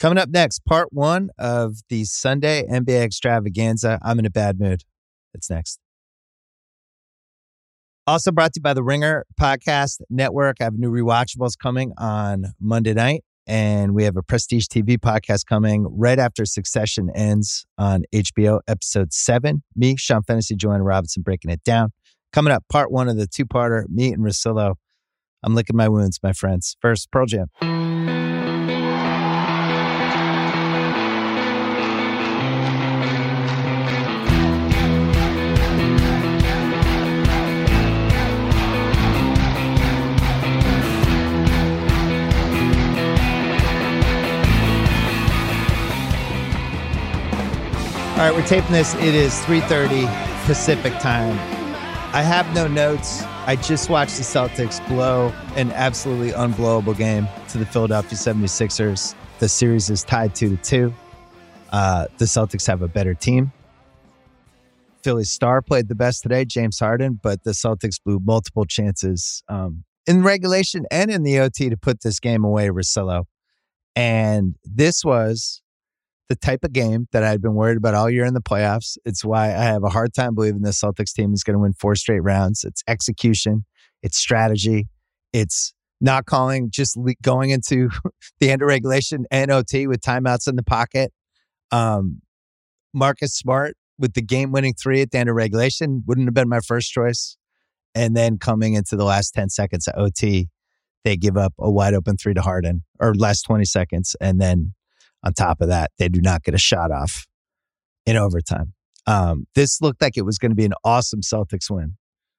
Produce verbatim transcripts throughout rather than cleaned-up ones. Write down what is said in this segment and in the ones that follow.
Coming up next, part one of the Sunday N B A extravaganza. I'm in a bad mood. It's next. Also brought to you by the Ringer Podcast Network. I have new rewatchables coming on Monday night, and we have a Prestige T V podcast coming right after Succession ends on H B O, episode seven. Me, Sean Fennessy, Joanna Robinson breaking it down. Coming up, part one of the two-parter, me and Russillo. I'm licking my wounds, my friends. First, Pearl Jam. All right, we're taping this. It is three thirty Pacific time. I have no notes. I just watched the Celtics blow an absolutely unblowable game to the Philadelphia seventy-sixers. The series is tied two to two. Uh, the Celtics have a better team. Philly's star played the best today, James Harden, but the Celtics blew multiple chances um, in regulation and in the O T to put this game away, Russillo. And this was the type of game that I'd been worried about all year in the playoffs. It's why I have a hard time believing the Celtics team is going to win four straight rounds. It's execution. It's strategy. It's not calling, just le- going into the end of regulation and O T with timeouts in the pocket. Um, Marcus Smart with the game-winning three at the end of regulation wouldn't have been my first choice. And then coming into the last ten seconds of O T, they give up a wide-open three to Harden, or last twenty seconds, and then on top of that, they do not get a shot off in overtime. Um, this looked like it was going to be an awesome Celtics win.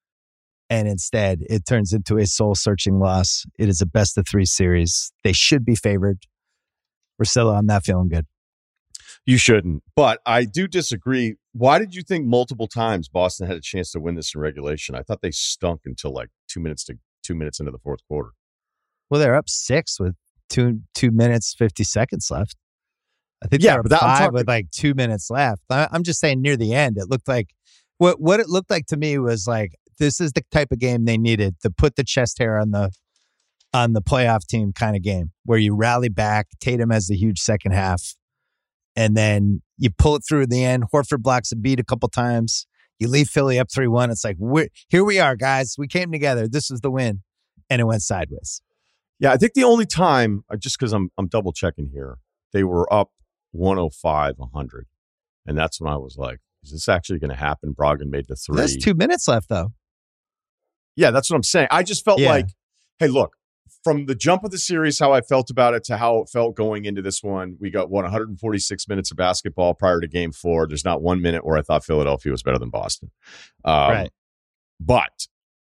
And instead, it turns into a soul-searching loss. It is a best-of-three series. They should be favored. Russillo, I'm not feeling good. You shouldn't. But I do disagree. Why did you think multiple times Boston had a chance to win this in regulation? I thought they stunk until like two minutes to two minutes into the fourth quarter. Well, they're up six with two two minutes, fifty seconds left. I think yeah, they were but that, five talking, with like two minutes left. I, I'm just saying near the end, it looked like what what it looked like to me was like this is the type of game they needed to put the chest hair on the on the playoff team kind of game where you rally back. Tatum has the huge second half, and then you pull it through in the end. Horford blocks a beat a couple times. You leave Philly up three one. It's like we're, here we are, guys. We came together. This was the win, and it went sideways. Yeah, I think the only time, just because I'm I'm double checking here, they were up one oh five, one hundred. And that's when I was like, is this actually going to happen? Brogdon made the three. There's two minutes left, though. Yeah, that's what I'm saying. I just felt yeah. like, hey, look, from the jump of the series, how I felt about it to how it felt going into this one, we got, what, one hundred forty-six minutes of basketball prior to game four. There's not one minute where I thought Philadelphia was better than Boston. Um, right. But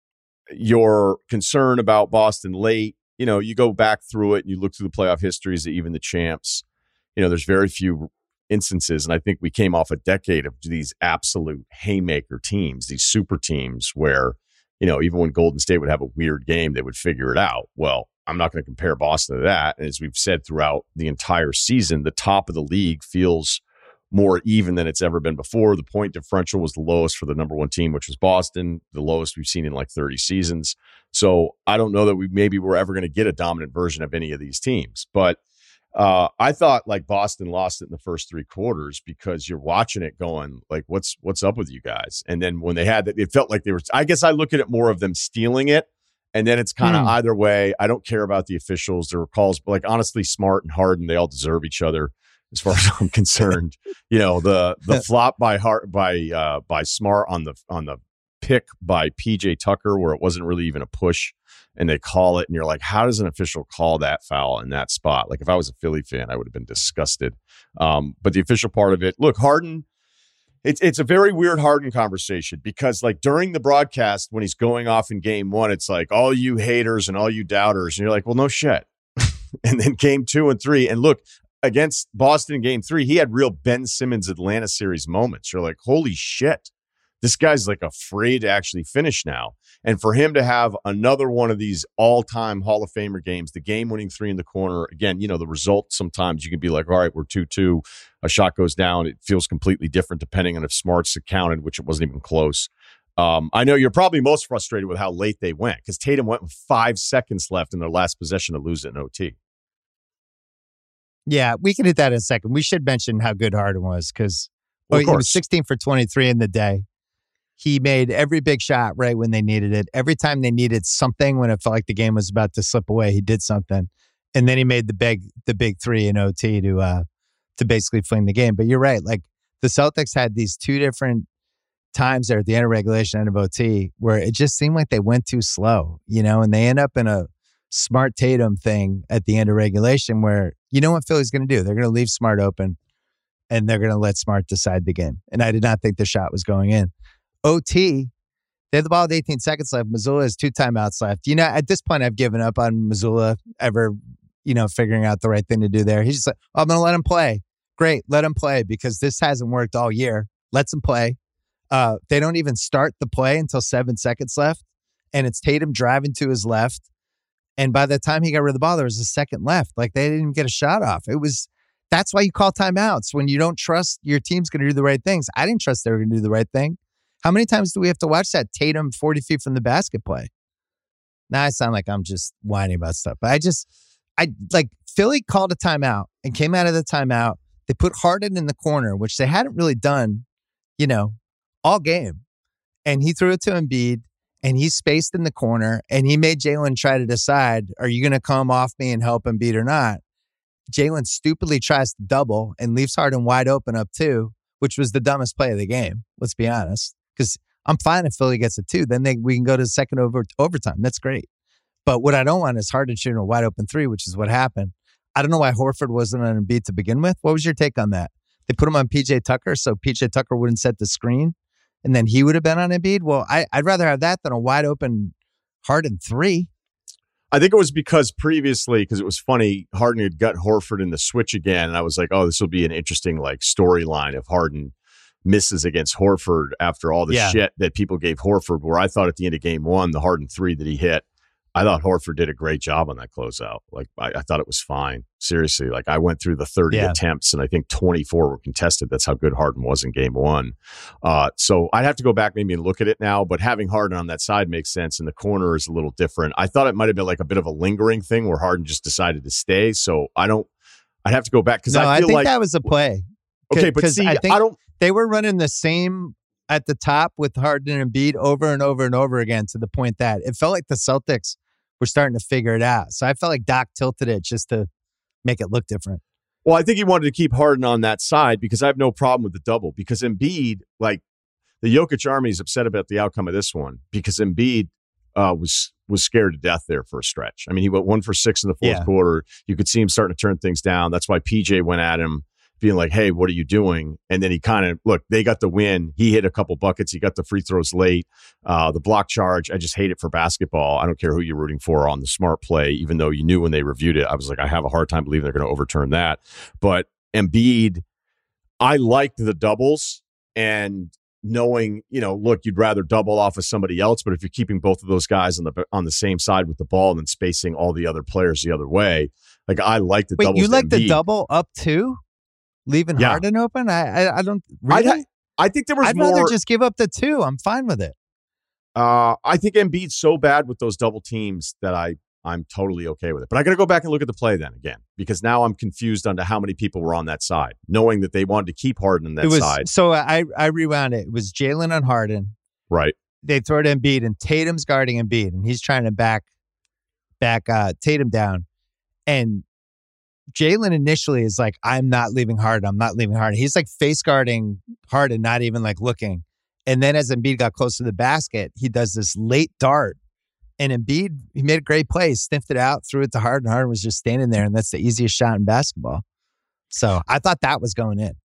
your concern about Boston late, you know, you go back through it and you look through the playoff histories of even the champs. You know, there's very few instances, and I think we came off a decade of these absolute haymaker teams, these super teams where, you know, even when Golden State would have a weird game, they would figure it out. Well, I'm not going to compare Boston to that. And as we've said throughout the entire season, the top of the league feels more even than it's ever been before. The point differential was the lowest for the number one team, which was Boston, the lowest we've seen in like thirty seasons. So I don't know that we maybe we're ever going to get a dominant version of any of these teams, but Uh, I thought like Boston lost it in the first three quarters because you're watching it going like, what's, what's up with you guys? And then when they had that, it felt like they were, I guess I look at it more of them stealing it. And then it's kind of mm. either way. I don't care about the officials. There were calls, but like honestly, Smart and Harden, they all deserve each other as far as I'm concerned. You know, the, the flop by Hart by, uh, by Smart on the, on the pick by P J Tucker, where it wasn't really even a push. And they call it, and you're like, how does an official call that foul in that spot? Like, if I was a Philly fan, I would have been disgusted. Um, but the official part of it, look, Harden, it's it's a very weird Harden conversation because, like, during the broadcast, when he's going off in game one, it's like, all you haters and all you doubters. And you're like, well, no shit. And then game two and three. And look, against Boston in game three, he had real Ben Simmons Atlanta series moments. You're like, holy shit. This guy's like afraid to actually finish now. And for him to have another one of these all-time Hall of Famer games, the game-winning three in the corner, again, you know, the result sometimes you can be like, all right, we're two two. A shot goes down. It feels completely different depending on if Smart's accounted, which it wasn't even close. Um, I know you're probably most frustrated with how late they went because Tatum went with five seconds left in their last possession to lose it in O T. Yeah, we can hit that in a second. We should mention how good Harden was because well, oh, he was sixteen for twenty-three in the day. He made every big shot right when they needed it. Every time they needed something, when it felt like the game was about to slip away, he did something. And then he made the big the big three in O T to uh, to basically fling the game. But you're right. Like the Celtics had these two different times there at the end of regulation, end of O T, where it just seemed like they went too slow, you know, and they end up in a Smart Tatum thing at the end of regulation where you know what Philly's going to do. They're going to leave Smart open and they're going to let Smart decide the game. And I did not think the shot was going in. O T, they have the ball with eighteen seconds left. Mazzulla has two timeouts left. You know, at this point, I've given up on Mazzulla ever, you know, figuring out the right thing to do there. He's just like, oh, I'm going to let him play. Great, let him play because this hasn't worked all year. Let's him play. Uh, they don't even start the play until seven seconds left. And it's Tatum driving to his left. And by the time he got rid of the ball, there was a second left. Like they didn't even get a shot off. It was, that's why you call timeouts when you don't trust your team's going to do the right things. I didn't trust they were going to do the right thing. How many times do we have to watch that Tatum forty feet from the basket play? Now I sound like I'm just whining about stuff, but I just, I like Philly called a timeout and came out of the timeout. They put Harden in the corner, which they hadn't really done, you know, all game. And he threw it to Embiid and he spaced in the corner and he made Jalen try to decide, are you going to come off me and help Embiid or not? Jalen stupidly tries to double and leaves Harden wide open up two, which was the dumbest play of the game. Let's be honest. Because I'm fine if Philly gets a two. Then they, we can go to the second over, overtime. That's great. But what I don't want is Harden shooting a wide open three, which is what happened. I don't know why Horford wasn't on Embiid to begin with. What was your take on that? They put him on P J Tucker so P J Tucker wouldn't set the screen and then he would have been on Embiid. Well, I, I'd rather have that than a wide open Harden three. I think it was because previously, because it was funny, Harden had got Horford in the switch again. And I was like, oh, this will be an interesting like storyline if Harden misses against Horford after all the yeah. shit that people gave Horford, where I thought at the end of game one, the Harden three that he hit, I thought Horford did a great job on that closeout. Like, I, I thought it was fine. Seriously, like I went through the thirty yeah. attempts and I think twenty-four were contested. That's how good Harden was in game one. Uh, so I'd have to go back maybe and look at it now, but having Harden on that side makes sense. And the corner is a little different. I thought it might have been like a bit of a lingering thing where Harden just decided to stay. So I don't, I'd have to go back because no, I feel I think like that was a play. Okay, but see, I, think I don't. They were running the same at the top with Harden and Embiid over and over and over again to the point that it felt like the Celtics were starting to figure it out. So I felt like Doc tilted it just to make it look different. Well, I think he wanted to keep Harden on that side because I have no problem with the double. Because Embiid, like the Jokic army is upset about the outcome of this one because Embiid uh, was was scared to death there for a stretch. I mean, he went one for six in the fourth yeah. quarter. You could see him starting to turn things down. That's why P J went at him, being like, hey, what are you doing? And then he kind of, look, they got the win. He hit a couple buckets. He got the free throws late. Uh, the block charge, I just hate it for basketball. I don't care who you're rooting for on the smart play, even though you knew when they reviewed it. I was like, I have a hard time believing they're going to overturn that. But Embiid, I liked the doubles and knowing, you know, look, you'd rather double off of somebody else, but if you're keeping both of those guys on the on the same side with the ball and then spacing all the other players the other way, like I like the Wait, doubles. you like Embiid. the double up too? Leaving yeah. Harden open? I I, I don't really. I'd, I think there was I'd more. rather just give up the two. I'm fine with it. Uh, I think Embiid's so bad with those double teams that I I'm totally okay with it. But I got to go back and look at the play then again because now I'm confused on to how many people were on that side, knowing that they wanted to keep Harden on that it was, side. So I I rewound it. It was Jalen on Harden. Right. They throw it to Embiid and Tatum's guarding Embiid and he's trying to back back uh, Tatum down and. Jalen initially is like, I'm not leaving Harden. I'm not leaving Harden. He's like face guarding Harden, not even like looking. And then as Embiid got close to the basket, he does this late dart. And Embiid, he made a great play. He sniffed it out, threw it to Harden. Harden was just standing there, and that's the easiest shot in basketball. So I thought that was going in.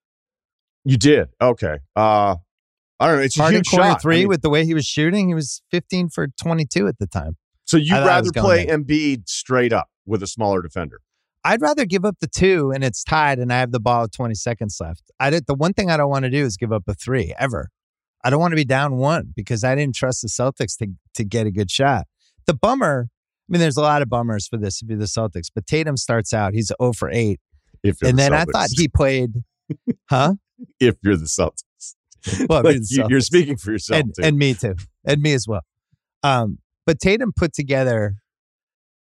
You did? Okay. Uh, I don't know. It's a Harden huge shot. three I mean, with the way he was shooting. He was fifteen for twenty-two at the time. So you'd rather play in. Embiid straight up with a smaller defender? I'd rather give up the two and it's tied and I have the ball with twenty seconds left. I did, the one thing I don't want to do is give up a three ever. I don't want to be down one because I didn't trust the Celtics to, to get a good shot. The bummer, I mean, there's a lot of bummers for this if you're the Celtics, but Tatum starts out, he's zero for eight. If and the then Celtics. I thought he played, huh? If you're the Celtics. Well, like the you, Celtics. You're speaking for yourself and, too. And me too. And me as well. Um, but Tatum put together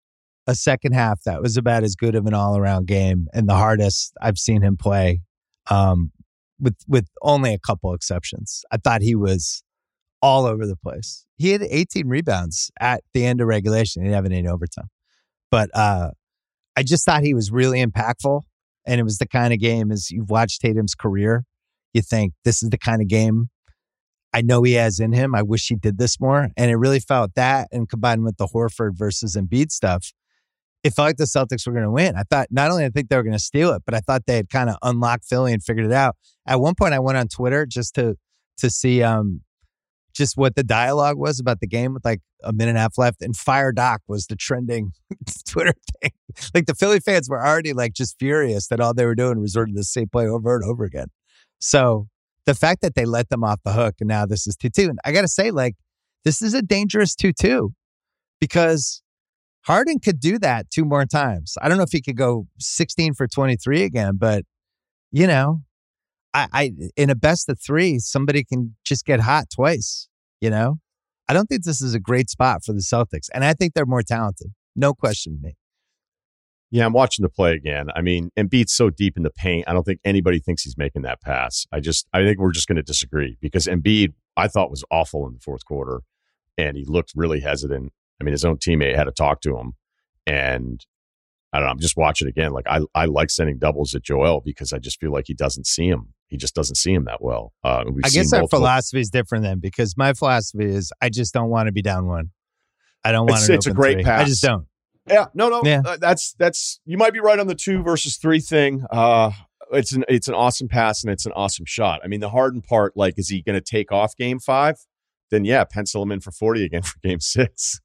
a second half that was about as good of an all-around game and the hardest I've seen him play, um, with with only a couple exceptions. I thought he was all over the place. He had eighteen rebounds at the end of regulation. He didn't have any in overtime. But uh, I just thought he was really impactful. And it was the kind of game, as you've watched Tatum's career, you think this is the kind of game I know he has in him. I wish he did this more. And it really felt that, and combined with the Horford versus Embiid stuff, it felt like the Celtics were going to win. I thought not only I think they were going to steal it, but I thought they had kind of unlocked Philly and figured it out. At one point, I went on Twitter just to to see um, just what the dialogue was about the game with like a minute and a half left, and Fire Doc was the trending Twitter thing. Like the Philly fans were already like just furious that all they were doing was resorting to the same play over and over again. So the fact that they let them off the hook and now this is two two, and I got to say, like, this is a dangerous two two because Harden could do that two more times. I don't know if he could go sixteen for twenty-three again, but you know, I, I in a best of three, somebody can just get hot twice, you know? I don't think this is a great spot for the Celtics, and I think they're more talented. No question to me. Yeah, I'm watching the play again. I mean, Embiid's so deep in the paint, I don't think anybody thinks he's making that pass. I just, I think we're just going to disagree because Embiid, I thought, was awful in the fourth quarter, and he looked really hesitant. I mean, his own teammate had to talk to him, and I don't know, I'm just watching again. Like, I, I like sending doubles at Joel because I just feel like he doesn't see him. He just doesn't see him that well. Uh, we've I guess seen our multiple- philosophy is different then, because my philosophy is I just don't want to be down one. I don't want It's, to. it's a great three. pass. I just don't. Yeah, no, no. Yeah. Uh, that's that's you might be right on the two versus three thing. Uh, it's an it's an awesome pass and it's an awesome shot. I mean, the Harden part, like, is he going to take off game five? Then yeah, pencil him in for forty again for game six.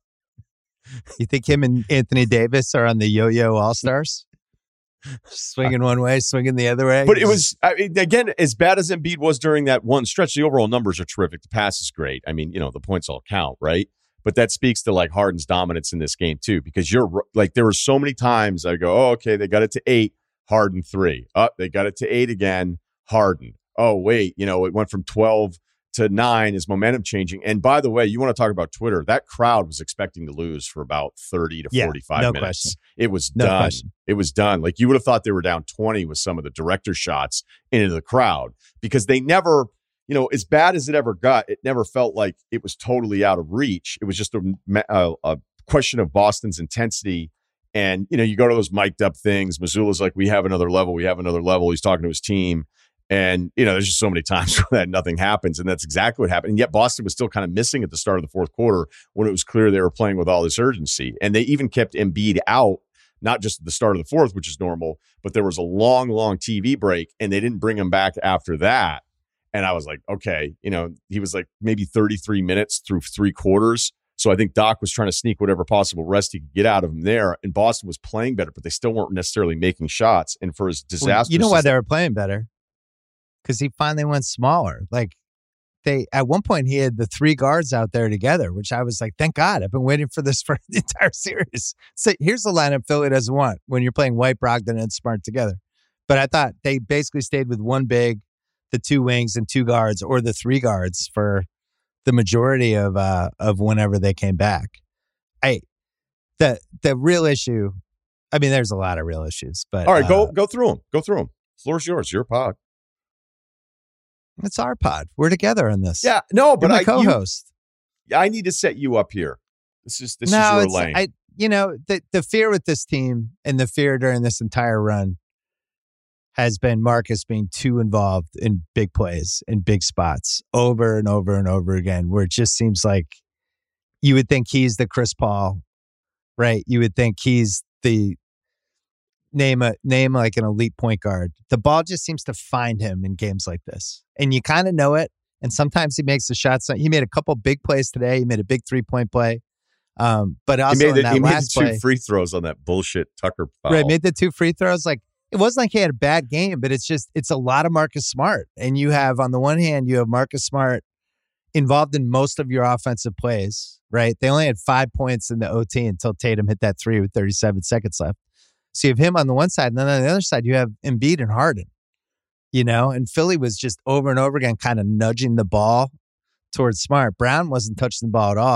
You think him and Anthony Davis are on the yo-yo all-stars? Swinging one way, swinging the other way. But it was, I mean, again, as bad as Embiid was during that one stretch, the overall numbers are terrific. The pass is great. I mean, you know, the points all count, right? But that speaks to like Harden's dominance in this game too, because you're like, there were so many times I go, oh, okay, they got it to eight, Harden three. Oh, they got it to eight again, Harden. Oh, wait, you know, it went from twelve to nine. Is momentum changing? And by the way, you want to talk about Twitter? That crowd was expecting to lose for about thirty to yeah, forty-five no minutes. Question. It was no done. Question. It was done. Like, you would have thought they were down twenty with some of the director shots into the crowd, because they never, you know, as bad as it ever got, it never felt like it was totally out of reach. It was just a, a, a question of Boston's intensity. And, you know, you go to those mic'd up things. Missoula's like, we have another level. We have another level. He's talking to his team. And, you know, there's just so many times where that nothing happens. And that's exactly what happened. And yet Boston was still kind of missing at the start of the fourth quarter when it was clear they were playing with all this urgency. And they even kept Embiid out, not just at the start of the fourth, which is normal, but there was a long, long T V break, and they didn't bring him back after that. And I was like, okay, you know, he was like maybe thirty-three minutes through three quarters. So I think Doc was trying to sneak whatever possible rest he could get out of him there. And Boston was playing better, but they still weren't necessarily making shots. And for his disaster, well, you know why they were playing better? Because he finally went smaller. Like, they, at one point, he had the three guards out there together, which I was like, thank God. I've been waiting for this for the entire series. So here's the lineup Philly doesn't want when you're playing White, Brogdon, and Smart together. But I thought they basically stayed with one big, the two wings, and two guards, or the three guards for the majority of uh, of whenever they came back. I the the real issue, I mean, there's a lot of real issues, but all right, uh, go go through them. Go through them. Floor's yours. Your pod. It's our pod. We're together on this. Yeah, no, but You're my I co-host. You, I need to set you up here. This is this no, is your it's, lane. I, you know, the the fear with this team and the fear during this entire run has been Marcus being too involved in big plays in big spots over and over and over again, where it just seems like you would think he's the Chris Paul, right? You would think he's the name a name like an elite point guard. The ball just seems to find him in games like this, and you kind of know it. And sometimes he makes the shots. He made a couple big plays today. He made a big three point play, um, but also he made, in the, that he made last the two play, free throws on that bullshit Tucker foul. right? Made the two free throws. Like, it wasn't like he had a bad game, but it's just it's a lot of Marcus Smart, and you have on the one hand you have Marcus Smart involved in most of your offensive plays, right? They only had five points in the O T until Tatum hit that three with thirty-seven seconds left. So you have him on the one side, and then on the other side, you have Embiid and Harden, you know, and Philly was just over and over again kind of nudging the ball towards Smart. Brown wasn't touching the ball at all.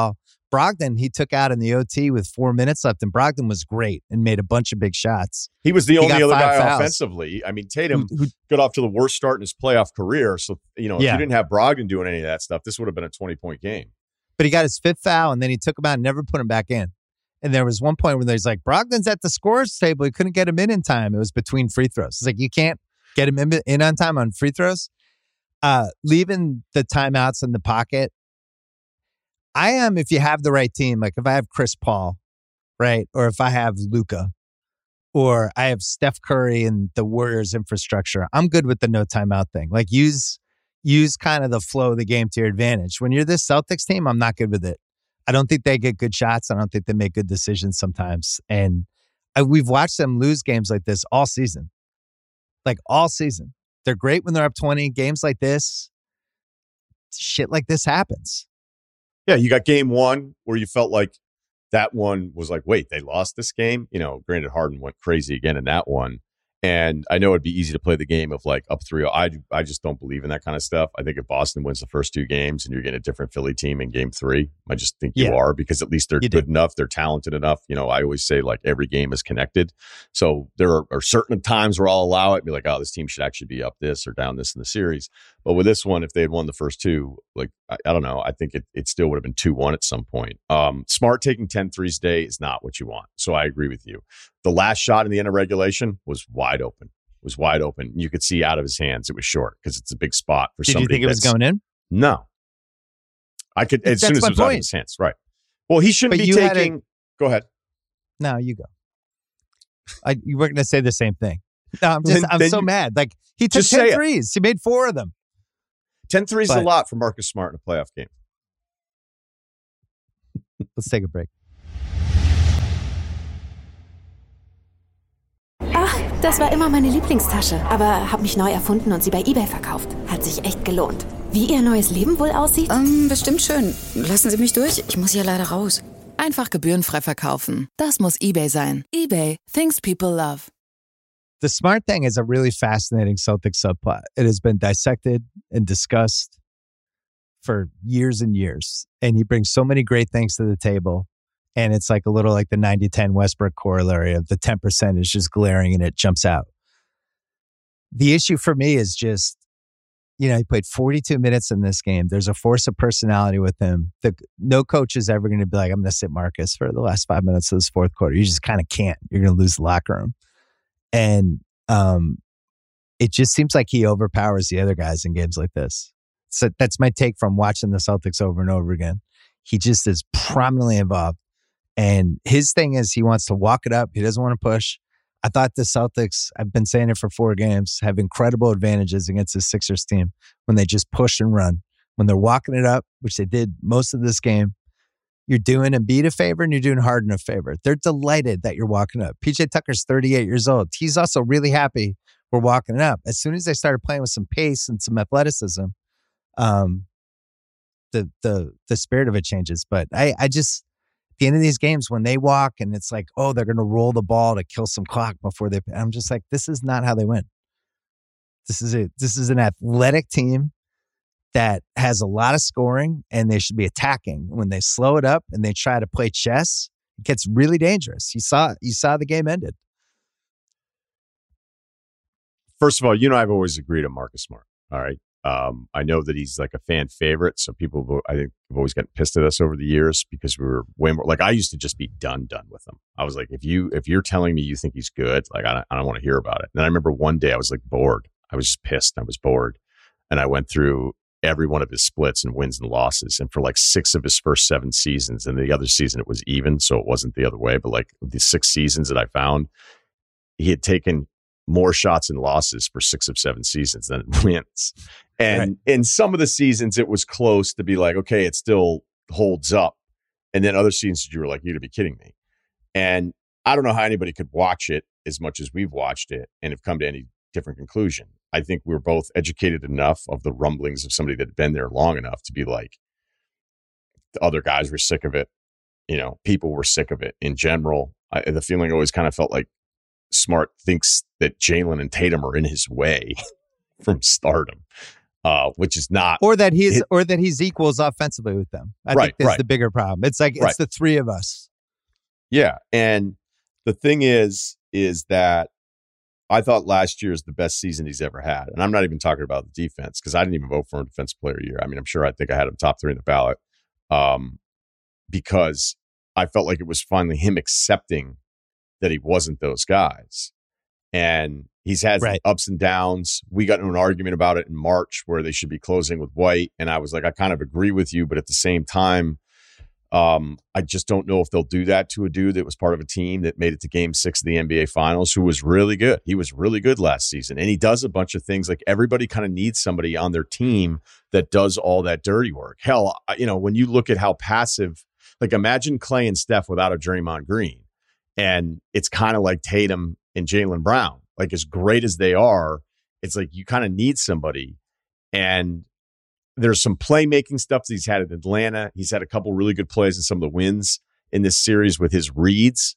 Brogdon, he took out in the O T with four minutes left, and Brogdon was great and made a bunch of big shots. He was the He only got other five guy fouls. offensively. I mean, Tatum Who- who- got off to the worst start in his playoff career. So, you know, if Yeah. you didn't have Brogdon doing any of that stuff, this would have been a twenty-point game. But he got his fifth foul, and then he took him out and never put him back in. And there was one point where there's like, Brogdon's at the scores table. He couldn't get him in in time. It was between free throws. It's like, you can't get him in, in on time on free throws. Uh, leaving the timeouts in the pocket. I am, if you have the right team, like if I have Chris Paul, right? Or if I have Luka, or I have Steph Curry and the Warriors infrastructure, I'm good with the no timeout thing. Like use, use kind of the flow of the game to your advantage. When you're this Celtics team, I'm not good with it. I don't think they get good shots. I don't think they make good decisions sometimes. And I, we've watched them lose games like this all season. Like all season. They're great when they're up twenty. Games like this, shit like this happens. Yeah, you got game one where you felt like that one was like, wait, they lost this game? You know, granted, Harden went crazy again in that one. And I know it'd be easy to play the game of like up three oh. I, I just don't believe in that kind of stuff. I think if Boston wins the first two games and you're getting a different Philly team in game three, I just think you Yeah. are, because at least they're You good do. enough. They're talented enough. You know, I always say like every game is connected. So there are, are certain times where I'll allow it and be like, oh, this team should actually be up this or down this in the series. But with this one, if they had won the first two, like, I, I don't know, I think it, it still would have been two one at some point. Um, Smart taking ten threes a day is not what you want. So I agree with you. The last shot in the end of regulation was wide open. Was wide open. You could see out of his hands it was short because it's a big spot for Did somebody. you think it was that's- going in? No. I could, as That's soon as my it was out of point. his hands. Right. Well, he shouldn't But be you had taking. Go ahead. No, you go. I, you were going to say the same thing. No, I'm just, Then- I'm then so you- mad. Like he took Just say ten it. threes. He made four of them. ten threes is a But- lot for Marcus Smart in a playoff game. Let's take a break. Ach, das war immer meine Lieblingstasche. Aber hab mich neu erfunden und sie bei eBay verkauft. Hat sich echt gelohnt. Wie Ihr neues Leben wohl aussieht? Ähm, bestimmt schön. Lassen Sie mich durch. Ich muss hier leider raus. Einfach gebührenfrei verkaufen. Das muss eBay sein. eBay, things people love. The Smart thing is a really fascinating Celtic subplot. It has been dissected and discussed for years and years. And he brings so many great things to the table. And it's like a little like the ninety ten Westbrook corollary of the ten percent is just glaring and it jumps out. The issue for me is just, you know, he played forty-two minutes in this game. There's a force of personality with him. The, no coach is ever going to be like, I'm going to sit Marcus for the last five minutes of this fourth quarter. You just kind of can't. You're going to lose the locker room. And um, it just seems like he overpowers the other guys in games like this. So that's my take from watching the Celtics over and over again. He just is prominently involved. And his thing is he wants to walk it up. He doesn't want to push. I thought the Celtics, I've been saying it for four games, have incredible advantages against the Sixers team when they just push and run. When they're walking it up, which they did most of this game, you're doing Embiid a favor and you're doing Harden a favor. They're delighted that you're walking up. P J Tucker's thirty-eight years old. He's also really happy we're walking it up. As soon as they started playing with some pace and some athleticism, um, the the the spirit of it changes. But I, I just, at the end of these games, when they walk and it's like, oh, they're going to roll the ball to kill some clock before they, I'm just like, this is not how they win. This is a, this is an athletic team that has a lot of scoring and they should be attacking. When they slow it up and they try to play chess, it gets really dangerous. You saw, you saw the game ended. First of all, you know, I've always agreed on Marcus Smart. All right. Um, I know that he's like a fan favorite. So people, have, I think, have always gotten pissed at us over the years because we were way more like I used to just be done, done with him. I was like, if you, if you're telling me you think he's good, like, I don't, I don't want to hear about it. And I remember one day I was like bored. I was just pissed. I was bored. And I went through every one of his splits and wins and losses. And for like six of his first seven seasons, and the other season it was even. So it wasn't the other way, but like the six seasons that I found, he had taken more shots and losses for six of seven seasons than wins. And Right. in some of the seasons, it was close to be like, okay, it still holds up. And then other seasons, you were like, you're to be kidding me. And I don't know how anybody could watch it as much as we've watched it and have come to any different conclusion. I think we were both educated enough of the rumblings of somebody that had been there long enough to be like, the other guys were sick of it. You know, people were sick of it in general. I, the feeling always kind of felt like Smart thinks that Jalen and Tatum are in his way from stardom. uh, which is not or that he's it, or that he's equals offensively with them. I right, think that's right. the bigger problem. It's like it's right. the three of us. Yeah, and the thing is, is that I thought last year is the best season he's ever had, and I'm not even talking about the defense because I didn't even vote for him Defensive Player of the Year. I mean, I'm sure I think I had him top three in the ballot um, because I felt like it was finally him accepting that he wasn't those guys. And he's had right. ups and downs. We got into an argument about it in March where they should be closing with White. And I was like, I kind of agree with you. But at the same time, um, I just don't know if they'll do that to a dude that was part of a team that made it to game six of the N B A Finals, who was really good. He was really good last season. And he does a bunch of things. Like everybody kind of needs somebody on their team that does all that dirty work. Hell, you know, when you look at how passive, like imagine Clay and Steph without a Draymond Green. And it's kind of like Tatum and Jaylen Brown. Like as great as they are, it's like you kind of need somebody. And there's some playmaking stuff that he's had in Atlanta. He's had a couple really good plays in some of the wins in this series with his reads.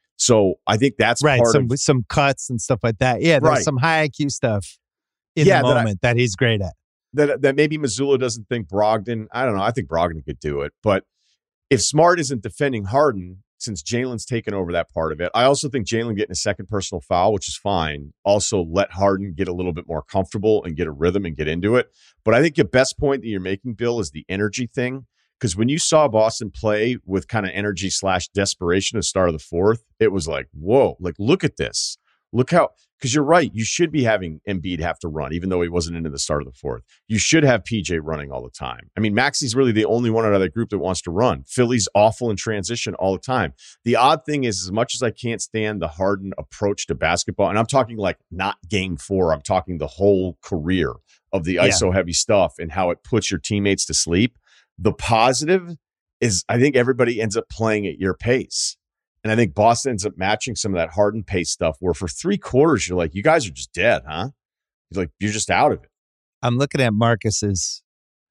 So I think that's right. part some, of some cuts and stuff like that. Yeah, there's right. some high I Q stuff in yeah, the that moment I, that he's great at. That that maybe Mazzulla doesn't think Brogdon. I don't know. I think Brogdon could do it. But if Smart isn't defending Harden, since Jalen's taken over that part of it. I also think Jalen getting a second personal foul, which is fine, also let Harden get a little bit more comfortable and get a rhythm and get into it. But I think your best point that you're making, Bill, is the energy thing. Because when you saw Boston play with kind of energy slash desperation at the start of the fourth, it was like, whoa, like, look at this. Look how, because you're right, you should be having Embiid have to run, even though he wasn't into the start of the fourth. You should have P J running all the time. I mean, Maxi's really the only one out of that group that wants to run. Philly's awful in transition all the time. The odd thing is, as much as I can't stand the Harden approach to basketball, and I'm talking like not game four, I'm talking the whole career of the I S O yeah. heavy stuff and how it puts your teammates to sleep. The positive is I think everybody ends up playing at your pace. And I think Boston ends up matching some of that Harden pace stuff where for three quarters, you're like, you guys are just dead, huh? You're like, you're just out of it. I'm looking at Marcus's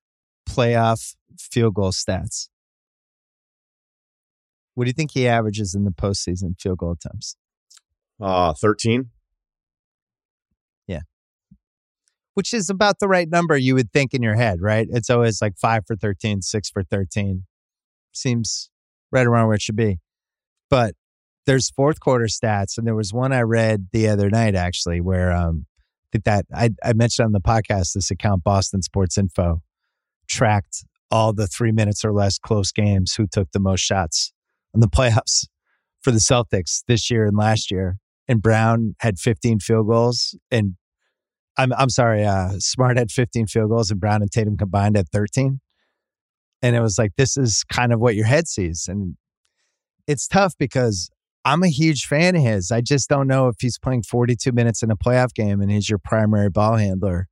playoff field goal stats. What do you think he averages in the postseason field goal attempts? Uh, thirteen. Yeah. Which is about the right number you would think in your head, right? It's always like five for thirteen, six for thirteen. Seems right around where it should be. But there's fourth quarter stats, and there was one I read the other night actually, where um, I think that I, I mentioned on the podcast this account, Boston Sports Info, tracked all the three minutes or less close games, who took the most shots in the playoffs for the Celtics this year and last year. And Brown had fifteen field goals, and I'm I'm sorry, uh, Smart had fifteen field goals, and Brown and Tatum combined at thirteen. And it was like, this is kind of what your head sees, and it's tough because I'm a huge fan of his. I just don't know if he's playing forty-two minutes in a playoff game and he's your primary ball handler.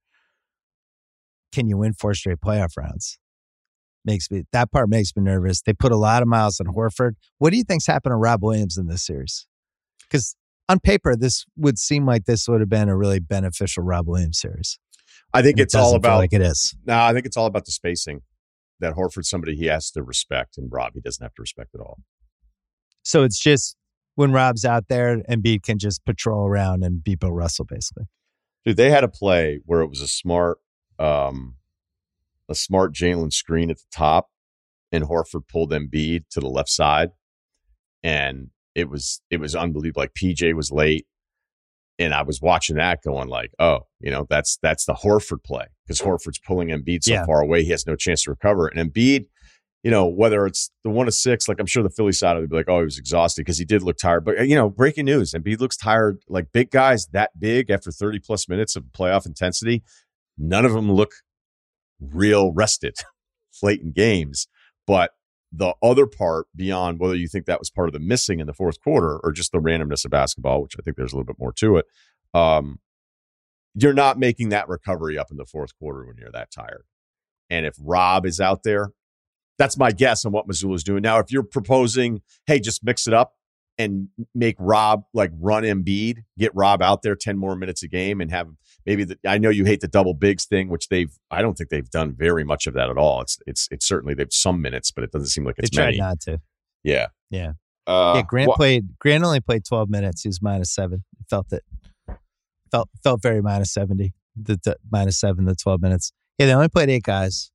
Can you win four straight playoff rounds? Makes me that part makes me nervous. They put a lot of miles on Horford. What do you think's happened to Rob Williams in this series? Because on paper, this would seem like this would have been a really beneficial Rob Williams series. I think and it's it all about like it is. No, I think it's all about the spacing. That Horford's somebody he has to respect, and Rob he doesn't have to respect at all. So it's just when Rob's out there, Embiid can just patrol around and beat Bill Russell, basically. Dude, they had a play where it was a smart, um, a smart Jalen screen at the top, and Horford pulled Embiid to the left side, and it was it was unbelievable. Like P J was late, and I was watching that, going like, oh, you know, that's that's the Horford play because Horford's pulling Embiid so yeah. far away, he has no chance to recover, and Embiid. You know, whether it's the one of six, like I'm sure the Philly side would be like, oh, he was exhausted because he did look tired. But, you know, breaking news, Embiid looks tired. Like big guys that big after thirty plus minutes of playoff intensity, none of them look real rested late in games. But the other part beyond whether you think that was part of the missing in the fourth quarter or just the randomness of basketball, which I think there's a little bit more to it, um, you're not making that recovery up in the fourth quarter when you're that tired. And if Rob is out there, that's my guess on what Mazzulla is doing. Now, if you're proposing, hey, just mix it up and make Rob like run Embiid, get Rob out there ten more minutes a game and have maybe the, I know you hate the double bigs thing, which they've, I don't think they've done very much of that at all. It's, it's, it's certainly they've some minutes, but it doesn't seem like it's they tried many. not to. Yeah. Yeah. Uh, yeah. Grant wh- played, Grant only played twelve minutes. He was minus seven. Felt it. Felt, felt very minus seventy, the, the minus seven, the twelve minutes. Yeah, they only played eight guys.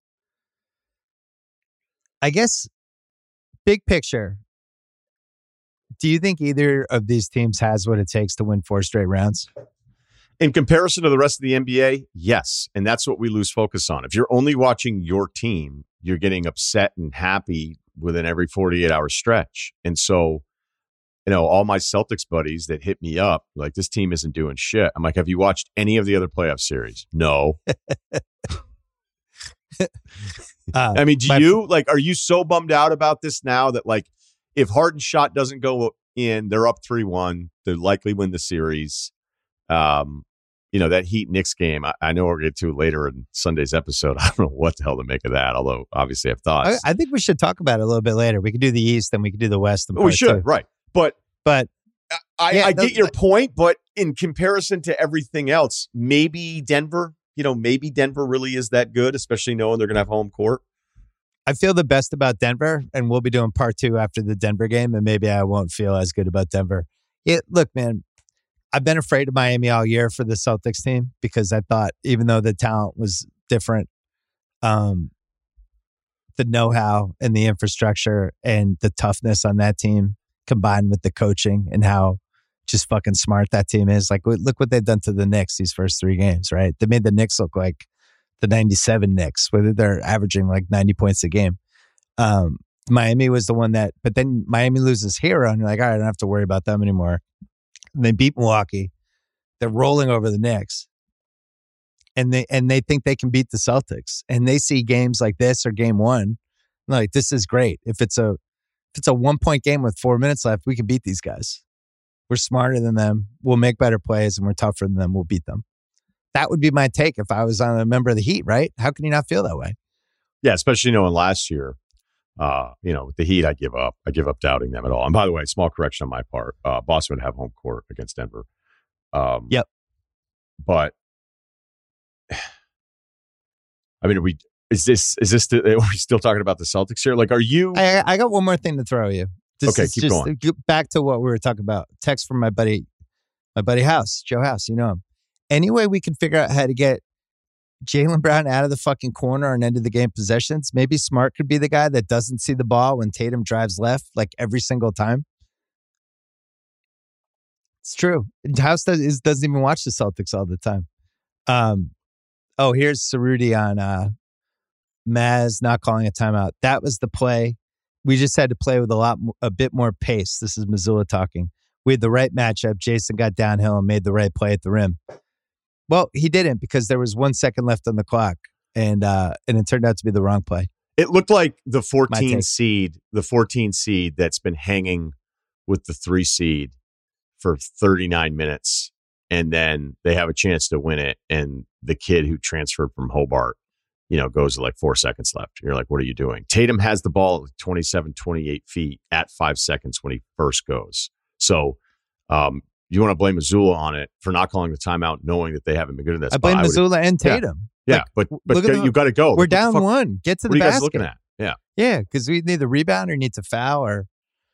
I guess, big picture, do you think either of these teams has what it takes to win four straight rounds? In comparison to the rest of the N B A, yes. And that's what we lose focus on. If you're only watching your team, you're getting upset and happy within every forty-eight hour stretch. And so, you know, all my Celtics buddies that hit me up, like, this team isn't doing shit. I'm like, have you watched any of the other playoff series? No. uh, I mean, do my, you, like, are you so bummed out about this now that, like, if Harden's shot doesn't go in, they're up three one, they'll likely win the series. Um, you know, that Heat Knicks game, I, I know we'll get to later in Sunday's episode. I don't know what the hell to make of that, although obviously I have thoughts. I, I think we should talk about it a little bit later. We could do the East and we could do the West. We should, two. right. But, but I, yeah, I those, get your point, but in comparison to everything else, maybe Denver, you know, maybe Denver really is that good, especially knowing they're going to have home court. I feel the best about Denver, and we'll be doing part two after the Denver game, and maybe I won't feel as good about Denver. It, look, man, I've been afraid of Miami all year for the Celtics team because I thought even though the talent was different, um, the know-how and the infrastructure and the toughness on that team combined with the coaching and how just fucking smart that team is. Like, look what they've done to the Knicks these first three games, right? They made the Knicks look like the ninety-seven Knicks, whether they're averaging like ninety points a game. Um, Miami was the one that, but then Miami loses Hero and you're like, all right, I don't have to worry about them anymore. And they beat Milwaukee. They're rolling over the Knicks. And they and they think they can beat the Celtics. And they see games like this or game one. Like, this is great. If it's a if it's a one point game with four minutes left, we can beat these guys. We're smarter than them. We'll make better plays and we're tougher than them. We'll beat them. That would be my take if I was on a member of the Heat, right? How can you not feel that way? Yeah, especially knowing last year, uh, you know, with the Heat, I give up. I give up doubting them at all. And by the way, small correction on my part. Uh, Boston would have home court against Denver. Um, yep. But, I mean, are we, is this, is this, the, are we still talking about the Celtics here? Like, are you? I, I got one more thing to throw you. This okay, is keep just, going. Back to what we were talking about. Text from my buddy, my buddy House, Joe House, you know him. Any way we can figure out how to get Jaylen Brown out of the fucking corner and end of the game possessions, maybe Smart could be the guy that doesn't see the ball when Tatum drives left, like every single time. It's true. House does, is, doesn't even watch the Celtics all the time. Um, oh, here's Cerruti on uh, Maz not calling a timeout. That was the play. We just had to play with a lot, a bit more pace. This is Missoula talking. We had the right matchup. Jason got downhill and made the right play at the rim. Well, he didn't because there was one second left on the clock, and uh, and it turned out to be the wrong play. It looked like the fourteen seed, the fourteen seed that's been hanging with the three seed for thirty-nine minutes, and then they have a chance to win it, and the kid who transferred from Hobart, you know, goes to like four seconds left. You're like, what are you doing? Tatum has the ball at twenty-seven, twenty-eight feet at five seconds when he first goes. So, um, you want to blame Missoula on it for not calling the timeout, knowing that they haven't been good at that. I blame Missoula and Tatum. Yeah, yeah like, but but you got to go. We're down one. Get to the basket. What are you guys looking at? Yeah, yeah, because we need the rebound or need to foul. Or,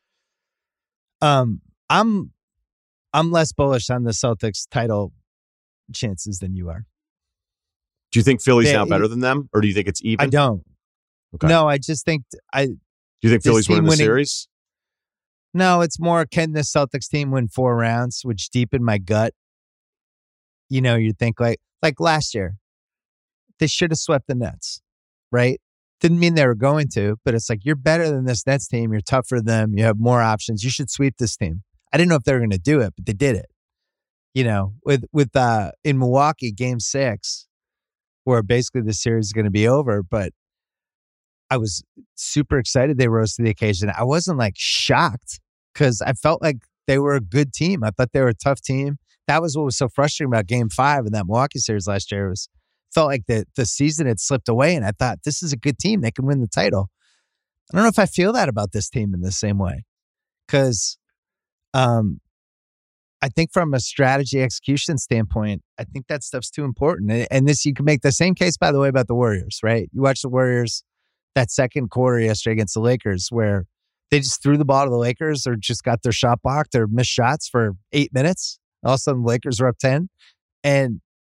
um, I'm I'm less bullish on the Celtics title chances than you are. Do you think Philly's yeah, now better than them, or do you think it's even? I don't. Okay. No, I just think I. Do you think Philly's winning the winning, series? No, it's more, can the Celtics team win four rounds, which deep in my gut, you know, you'd think like, like last year, they should have swept the Nets, right? Didn't mean they were going to, but it's like, you're better than this Nets team. You're tougher than them. You have more options. You should sweep this team. I didn't know if they were going to do it, but they did it. You know, with, with, uh, in Milwaukee, game six, where basically the series is going to be over, but I was super excited they rose to the occasion. I wasn't like shocked because I felt like they were a good team. I thought they were a tough team. That was what was so frustrating about game five in that Milwaukee series last year. It was felt like the, the season had slipped away, and I thought, this is a good team. They can win the title. I don't know if I feel that about this team in the same way because um, I think from a strategy execution standpoint, I think that stuff's too important. And, and this, you can make the same case, by the way, about the Warriors, right? You watch the Warriors that second quarter yesterday against the Lakers where they just threw the ball to the Lakers or just got their shot blocked or missed shots for eight minutes. All of a sudden, the Lakers were up ten. And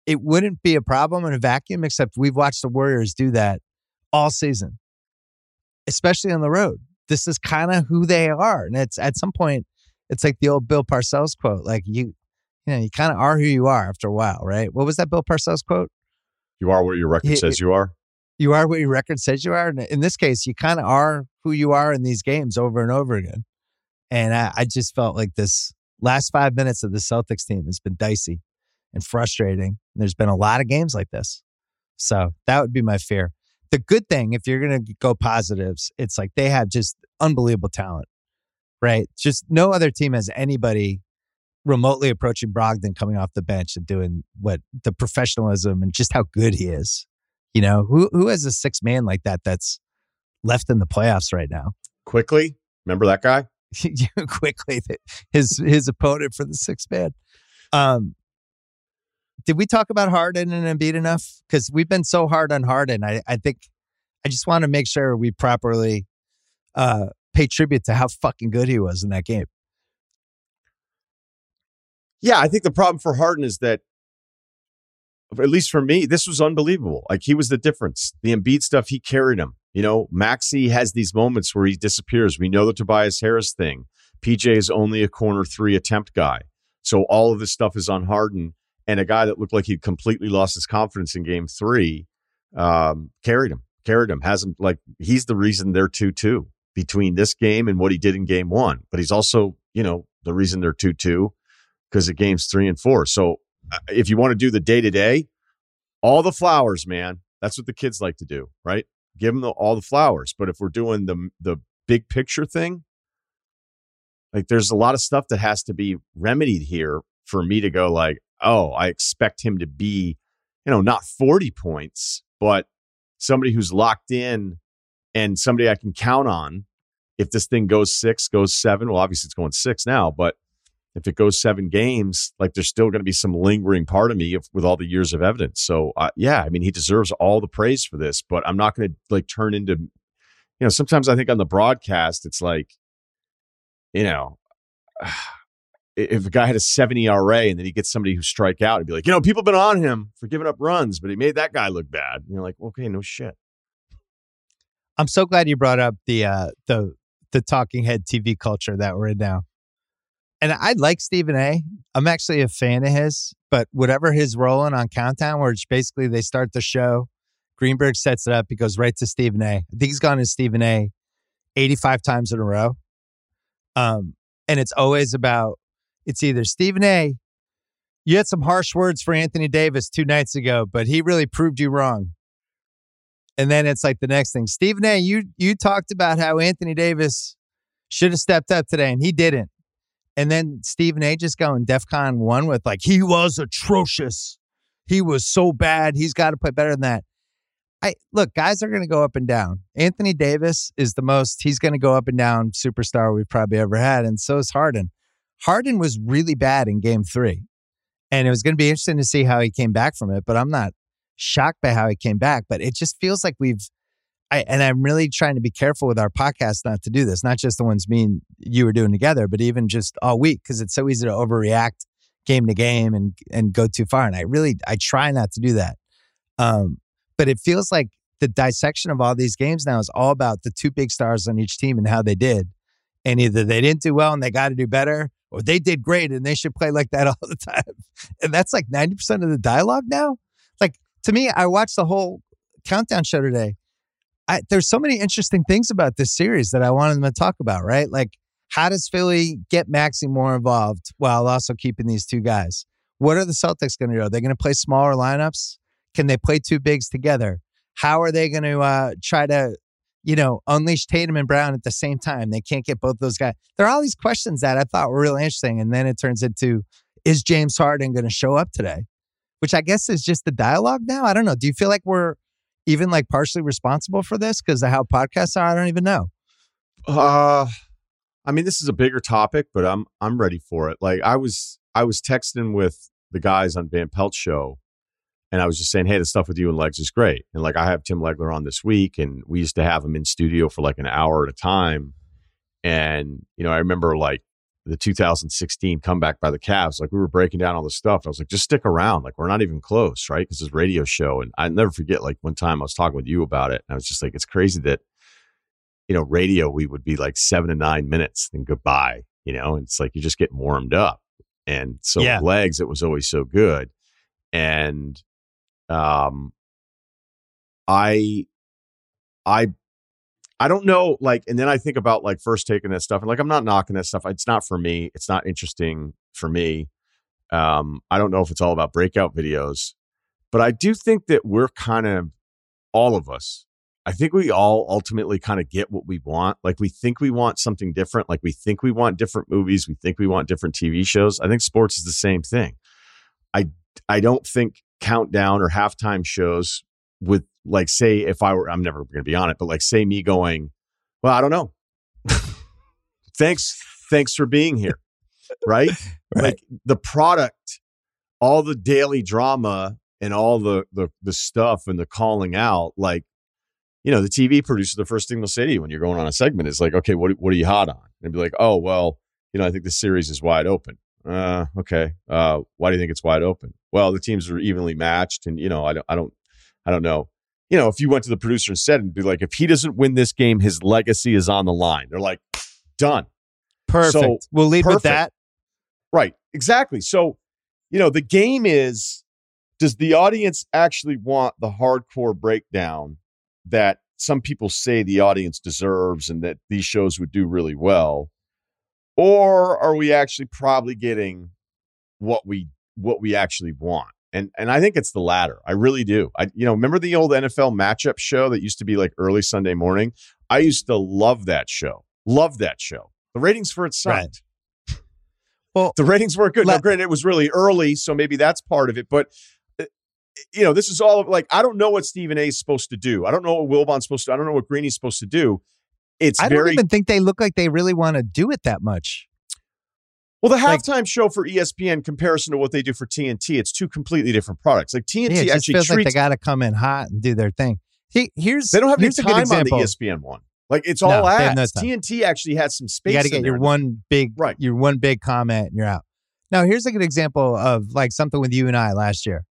it wouldn't be a problem in a vacuum, except we've watched the Warriors do that all season, especially on the road. This is kind of who they are. And it's at some point, it's like the old Bill Parcells quote, like you, you know, you kind of are who you are after a while, right? What was that Bill Parcells quote? You are what your record he, says you are. You are what your record says you are. And in this case, you kind of are who you are in these games over and over again. And I, I just felt like this last five minutes of the Celtics team has been dicey and frustrating. And there's been a lot of games like this. So that would be my fear. The good thing, if you're going to go positives, it's like they have just unbelievable talent, right? Just no other team has anybody remotely approaching Brogdon coming off the bench and doing what the professionalism and just how good he is. You know, who who has a six man like that that's left in the playoffs right now? Quickly, remember that guy? Quickly, his his opponent for the six man. Um, did we talk about Harden and Embiid enough? Because we've been so hard on Harden. I I think I just want to make sure we properly uh, pay tribute to how fucking good he was in that game. Yeah, I think the problem for Harden is that, at least for me, this was unbelievable. Like, he was the difference. The Embiid stuff, he carried him. You know, Maxey has these moments where he disappears. We know the Tobias Harris thing. P J is only a corner three attempt guy. So all of this stuff is on Harden. And a guy that looked like he'd completely lost his confidence in game three um, carried him, carried him. Hasn't, like, he's the reason they're two two between this game and what he did in game one. But he's also, you know, the reason they're two two because of games three and four. So uh, if you want to do the day-to-day, all the flowers, man. That's what the kids like to do, right? Give them the, all the flowers. But if we're doing the the big picture thing, like, there's a lot of stuff that has to be remedied here for me to go like, oh, I expect him to be, you know, not forty points, but somebody who's locked in and somebody I can count on. If this thing goes six, goes seven, well, obviously it's going six now, but if it goes seven games, like, there's still going to be some lingering part of me if, with all the years of evidence. So, uh, yeah, I mean, he deserves all the praise for this, but I'm not going to, like, turn into, you know, sometimes I think on the broadcast, it's like, you know, if a guy had a seven E R A and then he gets somebody who strike out, he'd be like, you know, people have been on him for giving up runs, but he made that guy look bad. And you're like, okay, no shit. I'm so glad you brought up the uh, the the talking head T V culture that we're in now. And I like Stephen A. I'm actually a fan of his, but whatever his rolling on Countdown, where it's basically they start the show, Greenberg sets it up, he goes right to Stephen A. I think he's gone to Stephen A. eighty-five times in a row. Um, and it's always about, it's either Stephen A., you had some harsh words for Anthony Davis two nights ago, but he really proved you wrong. And then it's like the next thing, Stephen A., you you talked about how Anthony Davis should have stepped up today, and he didn't. And then Stephen A. just going DEFCON one with like, he was atrocious. He was so bad. He's got to play better than that. I look, guys are going to go up and down. Anthony Davis is the most, he's going to go up and down superstar we've probably ever had. And so is Harden. Harden was really bad in game three. And it was going to be interesting to see how he came back from it. But I'm not shocked by how he came back. But it just feels like we've, I, and I'm really trying to be careful with our podcast not to do this, not just the ones me and you were doing together, but even just all week, because it's so easy to overreact game to game and and go too far. And I really, I try not to do that. Um, but it feels like the dissection of all these games now is all about the two big stars on each team and how they did. And either they didn't do well and they got to do better, or they did great and they should play like that all the time. And that's like ninety percent of the dialogue now. Like, to me, I watched the whole Countdown show today. I, there's so many interesting things about this series that I wanted them to talk about, right? Like, how does Philly get Maxey more involved while also keeping these two guys? What are the Celtics going to do? Are they going to play smaller lineups? Can they play two bigs together? How are they going to uh, try to, you know, unleash Tatum and Brown at the same time? They can't get both those guys. There are all these questions that I thought were really interesting. And then it turns into, is James Harden going to show up today? Which I guess is just the dialogue now. I don't know. Do you feel like we're even like partially responsible for this because of how podcasts are? I don't even know. Uh, I mean, this is a bigger topic, but I'm I'm ready for it. Like, I was I was texting with the guys on Van Pelt's show, and I was just saying, hey, the stuff with you and Legs is great. And like, I have Tim Legler on this week, and we used to have him in studio for like an hour at a time. And, you know, I remember like the two thousand sixteen comeback by the Cavs. Like we were breaking down all the stuff. I was like, just stick around. Like we're not even close, right? Because it's a radio show. And I never forget, like one time I was talking with you about it. And I was just like, it's crazy that, you know, radio, we would be like seven to nine minutes and goodbye, you know, and it's like, you're just getting warmed up. And so Yeah. legs, it was always so good. And, um, I, I, I don't know, like, and then I think about like First Take and that stuff, and like, I'm not knocking that stuff. It's not for me. It's not interesting for me. Um, I don't know if it's all about breakout videos, but I do think that we're kind of, all of us, I think we all ultimately kind of get what we want. Like we think we want something different. Like we think we want different movies. We think we want different T V shows. I think sports is the same thing. I, I don't think countdown or halftime shows with, like, say, if I were, I'm never going to be on it, but like, say me going, well, I don't know. thanks. Thanks for being here. Right? Right. Like the product, all the daily drama and all the, the, the stuff and the calling out, like, you know, the T V producer, the first thing they'll say to you when you're going on a segment is like, okay, what, what are you hot on? And be like, oh, well, you know, I think the series is wide open. Uh, okay. Uh, why do you think it's wide open? Well, the teams are evenly matched. And, you know, I don't, I don't, I don't know. You know, if you went to the producer and said, and be like, if he doesn't win this game, his legacy is on the line. They're like, done. Perfect. So, we'll leave perfect. with that. Right. Exactly. So, you know, the game is, does the audience actually want the hardcore breakdown that some people say the audience deserves and that these shows would do really well? Or are we actually probably getting what we what we actually want? And and I think it's the latter. I really do. I you know, remember the old N F L matchup show that used to be like early Sunday morning? I used to love that show. Love that show. The ratings for it sucked. Right. Well, the ratings weren't good. Let- now, granted, it was really early, so maybe that's part of it. But uh, you know, this is all like, I don't know what Stephen A is supposed to do. I don't know what Wilbon's supposed to. I don't know what Greeny's supposed to do. It's I very don't even think they look like they really want to do it that much. well. The like- halftime show for E S P N comparison to what they do for T N T, it's two completely different products. Like T N T Yeah, it just actually feels like treats. they got to come in hot and do their thing. He, here's They don't have any here's a good time on the example. E S P N one. Like it's all No, they have ads. no time. T N T actually has some space. You got to in get there. your one big, Right. your one big comment, and you're out. Now, here's a good example of like something with you and I last year.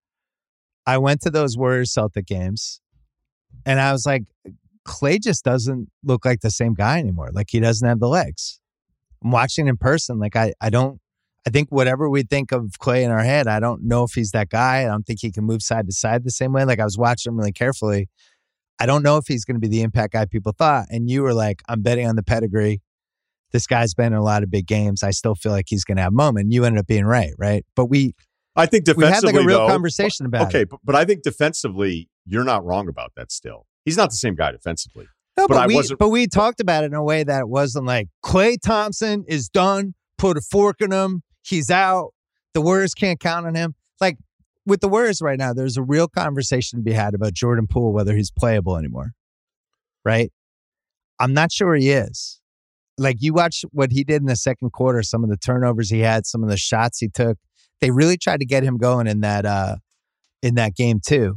I went to those Warriors Celtic games, and I was like, Clay just doesn't look like the same guy anymore. Like he doesn't have the legs. I'm watching in person. Like I, I don't. I think whatever we think of Clay in our head, I don't know if he's that guy. I don't think he can move side to side the same way. Like I was watching him really carefully. I don't know if he's going to be the impact guy people thought. And you were like, I'm betting on the pedigree. This guy's been in a lot of big games. I still feel like he's going to have a moment. You ended up being right, right? But we I think we had defensively, like a real though, conversation about okay, it. but, but I think defensively, you're not wrong about that. Still, he's not the same guy defensively. No, but but, I we, wasn't- but we talked about it in a way that it wasn't like Klay Thompson is done. Put a fork in him. He's out. The Warriors can't count on him. Like with the Warriors right now, there's a real conversation to be had about Jordan Poole, whether he's playable anymore. Right? I'm not sure he is. Like you watch what he did in the second quarter, some of the turnovers he had, some of the shots he took. They really tried to get him going in that uh, in that game too.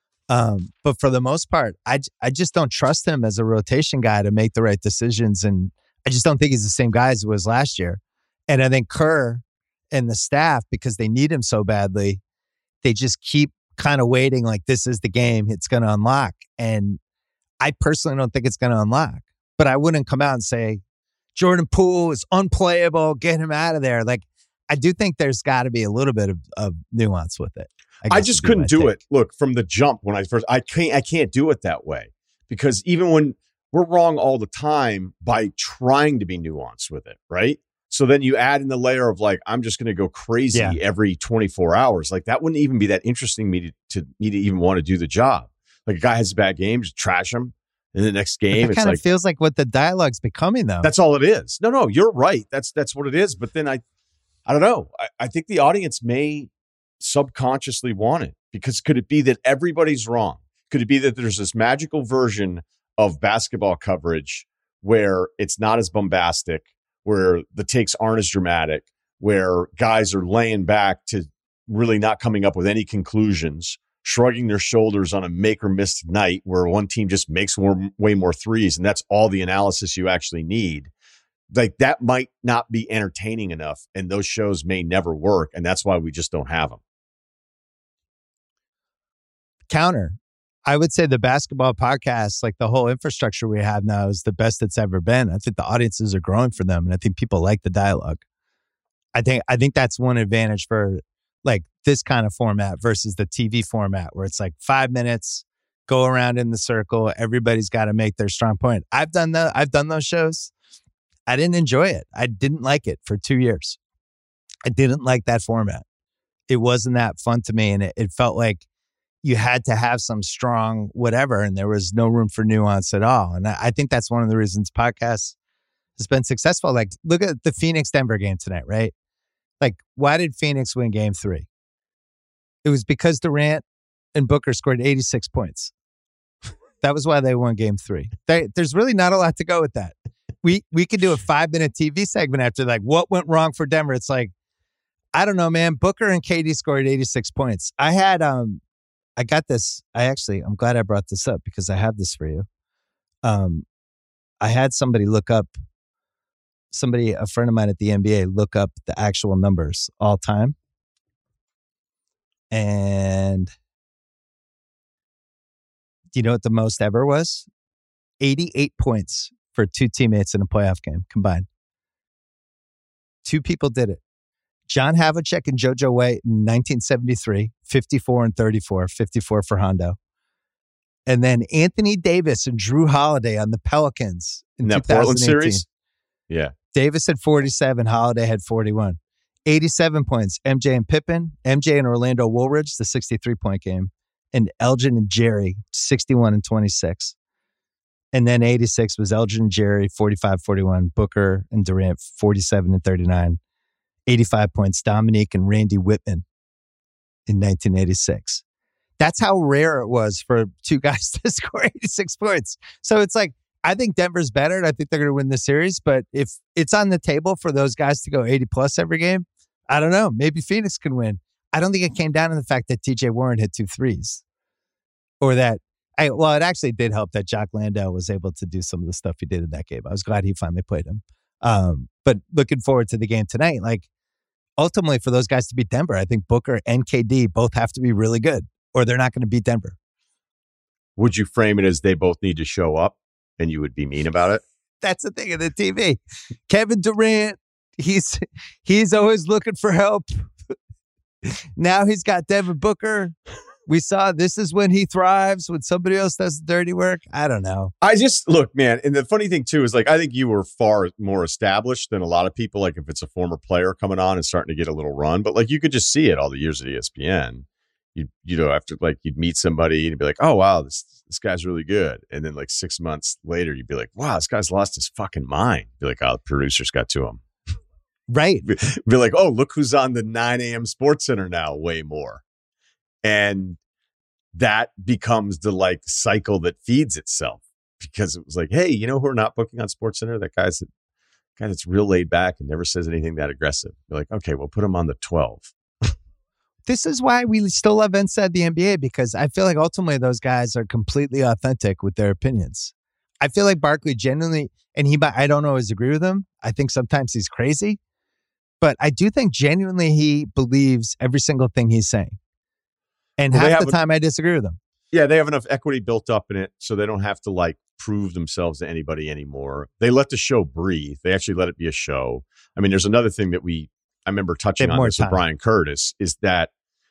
Um, but for the most part, I, I just don't trust him as a rotation guy to make the right decisions. And I just don't think he's the same guy as he was last year. And I think Kerr and the staff, because they need him so badly, they just keep kind of waiting like this is the game. It's going to unlock. And I personally don't think it's going to unlock. But I wouldn't come out and say, Jordan Poole is unplayable. Get him out of there. Like, I do think there's got to be a little bit of, of nuance with it. I just couldn't do it. Look, from the jump when I first, I can't, I can't do it that way because even when we're wrong all the time by trying to be nuanced with it, right? So then you add in the layer of like, I'm just going to go crazy Yeah. every twenty-four hours. Like that wouldn't even be that interesting me to, to me to even want to do the job. Like a guy has a bad game, just trash him. In the next game, It it's kind of like feels like what the dialogue's becoming, though. that's all it is. No, no, you're right. That's that's what it is. But then I, I don't know. I, I think the audience may subconsciously want it because could it be that everybody's wrong? Could it be that there's this magical version of basketball coverage where it's not as bombastic, where the takes aren't as dramatic, where guys are laying back to really not coming up with any conclusions, shrugging their shoulders on a make or miss night where one team just makes more, way more threes, and that's all the analysis you actually need. like that might not be entertaining enough, and those shows may never work, and that's why we just don't have them. Counter. I would say the basketball podcast, like the whole infrastructure we have now, is the best it's ever been. I think the audiences are growing for them, and I think people like the dialogue. I think I think that's one advantage for like this kind of format versus the T V format where it's like five minutes, go around in the circle, everybody's got to make their strong point. I've done the I've done those shows. I didn't enjoy it. I didn't like it for two years. I didn't like that format. It wasn't that fun to me, and it, it felt like you had to have some strong whatever, and there was no room for nuance at all. And I, I think that's one of the reasons podcasts has been successful. Like, look at the Phoenix-Denver game tonight, right? Like, why did Phoenix win game three? It was because Durant and Booker scored eighty-six points. That was why they won game three. They, there's really not a lot to go with that. We we could do a five-minute T V segment after, like, what went wrong for Denver? It's like, I don't know, man. Booker and K D scored eighty-six points. I had... um. I got this. I actually, I'm glad I brought this up because I have this for you. Um, I had somebody look up, somebody, a friend of mine at the N B A, look up the actual numbers all time. And do you know what the most ever was? eighty-eight points for two teammates in a playoff game combined. Two people did it. John Havlicek and JoJo White in nineteen seventy-three, fifty-four and thirty-four, fifty-four for Hondo. And then Anthony Davis and Drew Holiday on the Pelicans in, in that Portland series. Yeah. Davis had forty-seven, Holiday had forty-one. eighty-seven points, M J and Pippen, M J and Orlando Woolridge, the sixty-three point game, and Elgin and Jerry, sixty-one and twenty-six. And then eighty-six was Elgin and Jerry, forty-five forty-one, Booker and Durant, forty-seven and thirty-nine. eighty-five points, Dominique and Randy Whitman in nineteen eighty-six. That's how rare it was for two guys to score eighty-six points. So it's like, I think Denver's better, and I think they're going to win the series. But if it's on the table for those guys to go eighty plus every game, I don't know. Maybe Phoenix can win. I don't think it came down to the fact that T J Warren hit two threes. Or that, I, well, it actually did help that Jock Landale was able to do some of the stuff he did in that game. I was glad he finally played him. Um, but looking forward to the game tonight, like, ultimately, for those guys to beat Denver, I think Booker and K D both have to be really good, or they're not going to beat Denver. Would you frame it as they both need to show up, and you would be mean about it? That's the thing of the T V. Kevin Durant, he's he's always looking for help. Now he's got Devin Booker. We saw this is when he thrives, when somebody else does the dirty work. I don't know. I just, look, man, and the funny thing, too, is like, I think you were far more established than a lot of people, like if it's a former player coming on and starting to get a little run. But like, you could just see it all the years at E S P N. You you know, after like you'd meet somebody and you'd be like, oh, wow, this this guy's really good. And then like six months later, you'd be like, wow, this guy's lost his fucking mind. Be like, oh, the producers got to him. Right. Be, be like, oh, look who's on the nine a.m. Sports Center now, way more. And that becomes the like cycle that feeds itself, because it was like, hey, you know who we're not booking on Sports Center? That guy's that guy that's real laid back and never says anything that aggressive. You're like, okay, we'll put him on the twelve. This is why we still love inside the N B A, because I feel like ultimately those guys are completely authentic with their opinions. I feel like Barkley genuinely, and he, I don't always agree with him. I think sometimes he's crazy, but I do think genuinely he believes every single thing he's saying. And well, half the time I disagree with him. Yeah, they have enough equity built up in it, so they don't have to like prove themselves to anybody anymore. They let the show breathe. They actually let it be a show. I mean, there's another thing that we, I remember touching on this with Brian Curtis, is that,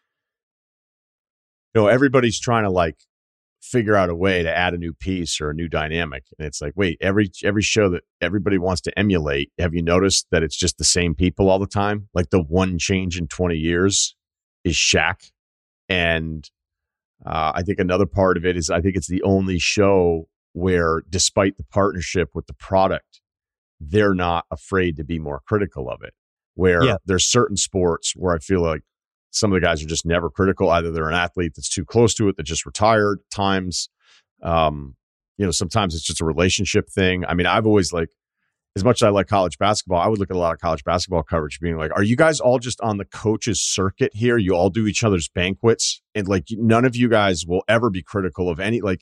you know, everybody's trying to like figure out a way to add a new piece or a new dynamic. And it's like, wait, every every show that everybody wants to emulate, have you noticed that it's just the same people all the time? Like the one change in twenty years is Shaq. And uh, I think another part of it is I think it's the only show where, despite the partnership with the product, they're not afraid to be more critical of it. Where yeah. there's certain sports where I feel like some of the guys are just never critical. Either they're an athlete that's too close to it, that just retired. Times, um, you know, sometimes it's just a relationship thing. I mean, I've always like, as much as I like college basketball, I would look at a lot of college basketball coverage being like, are you guys all just on the coach's circuit here? You all do each other's banquets, and like none of you guys will ever be critical of any, like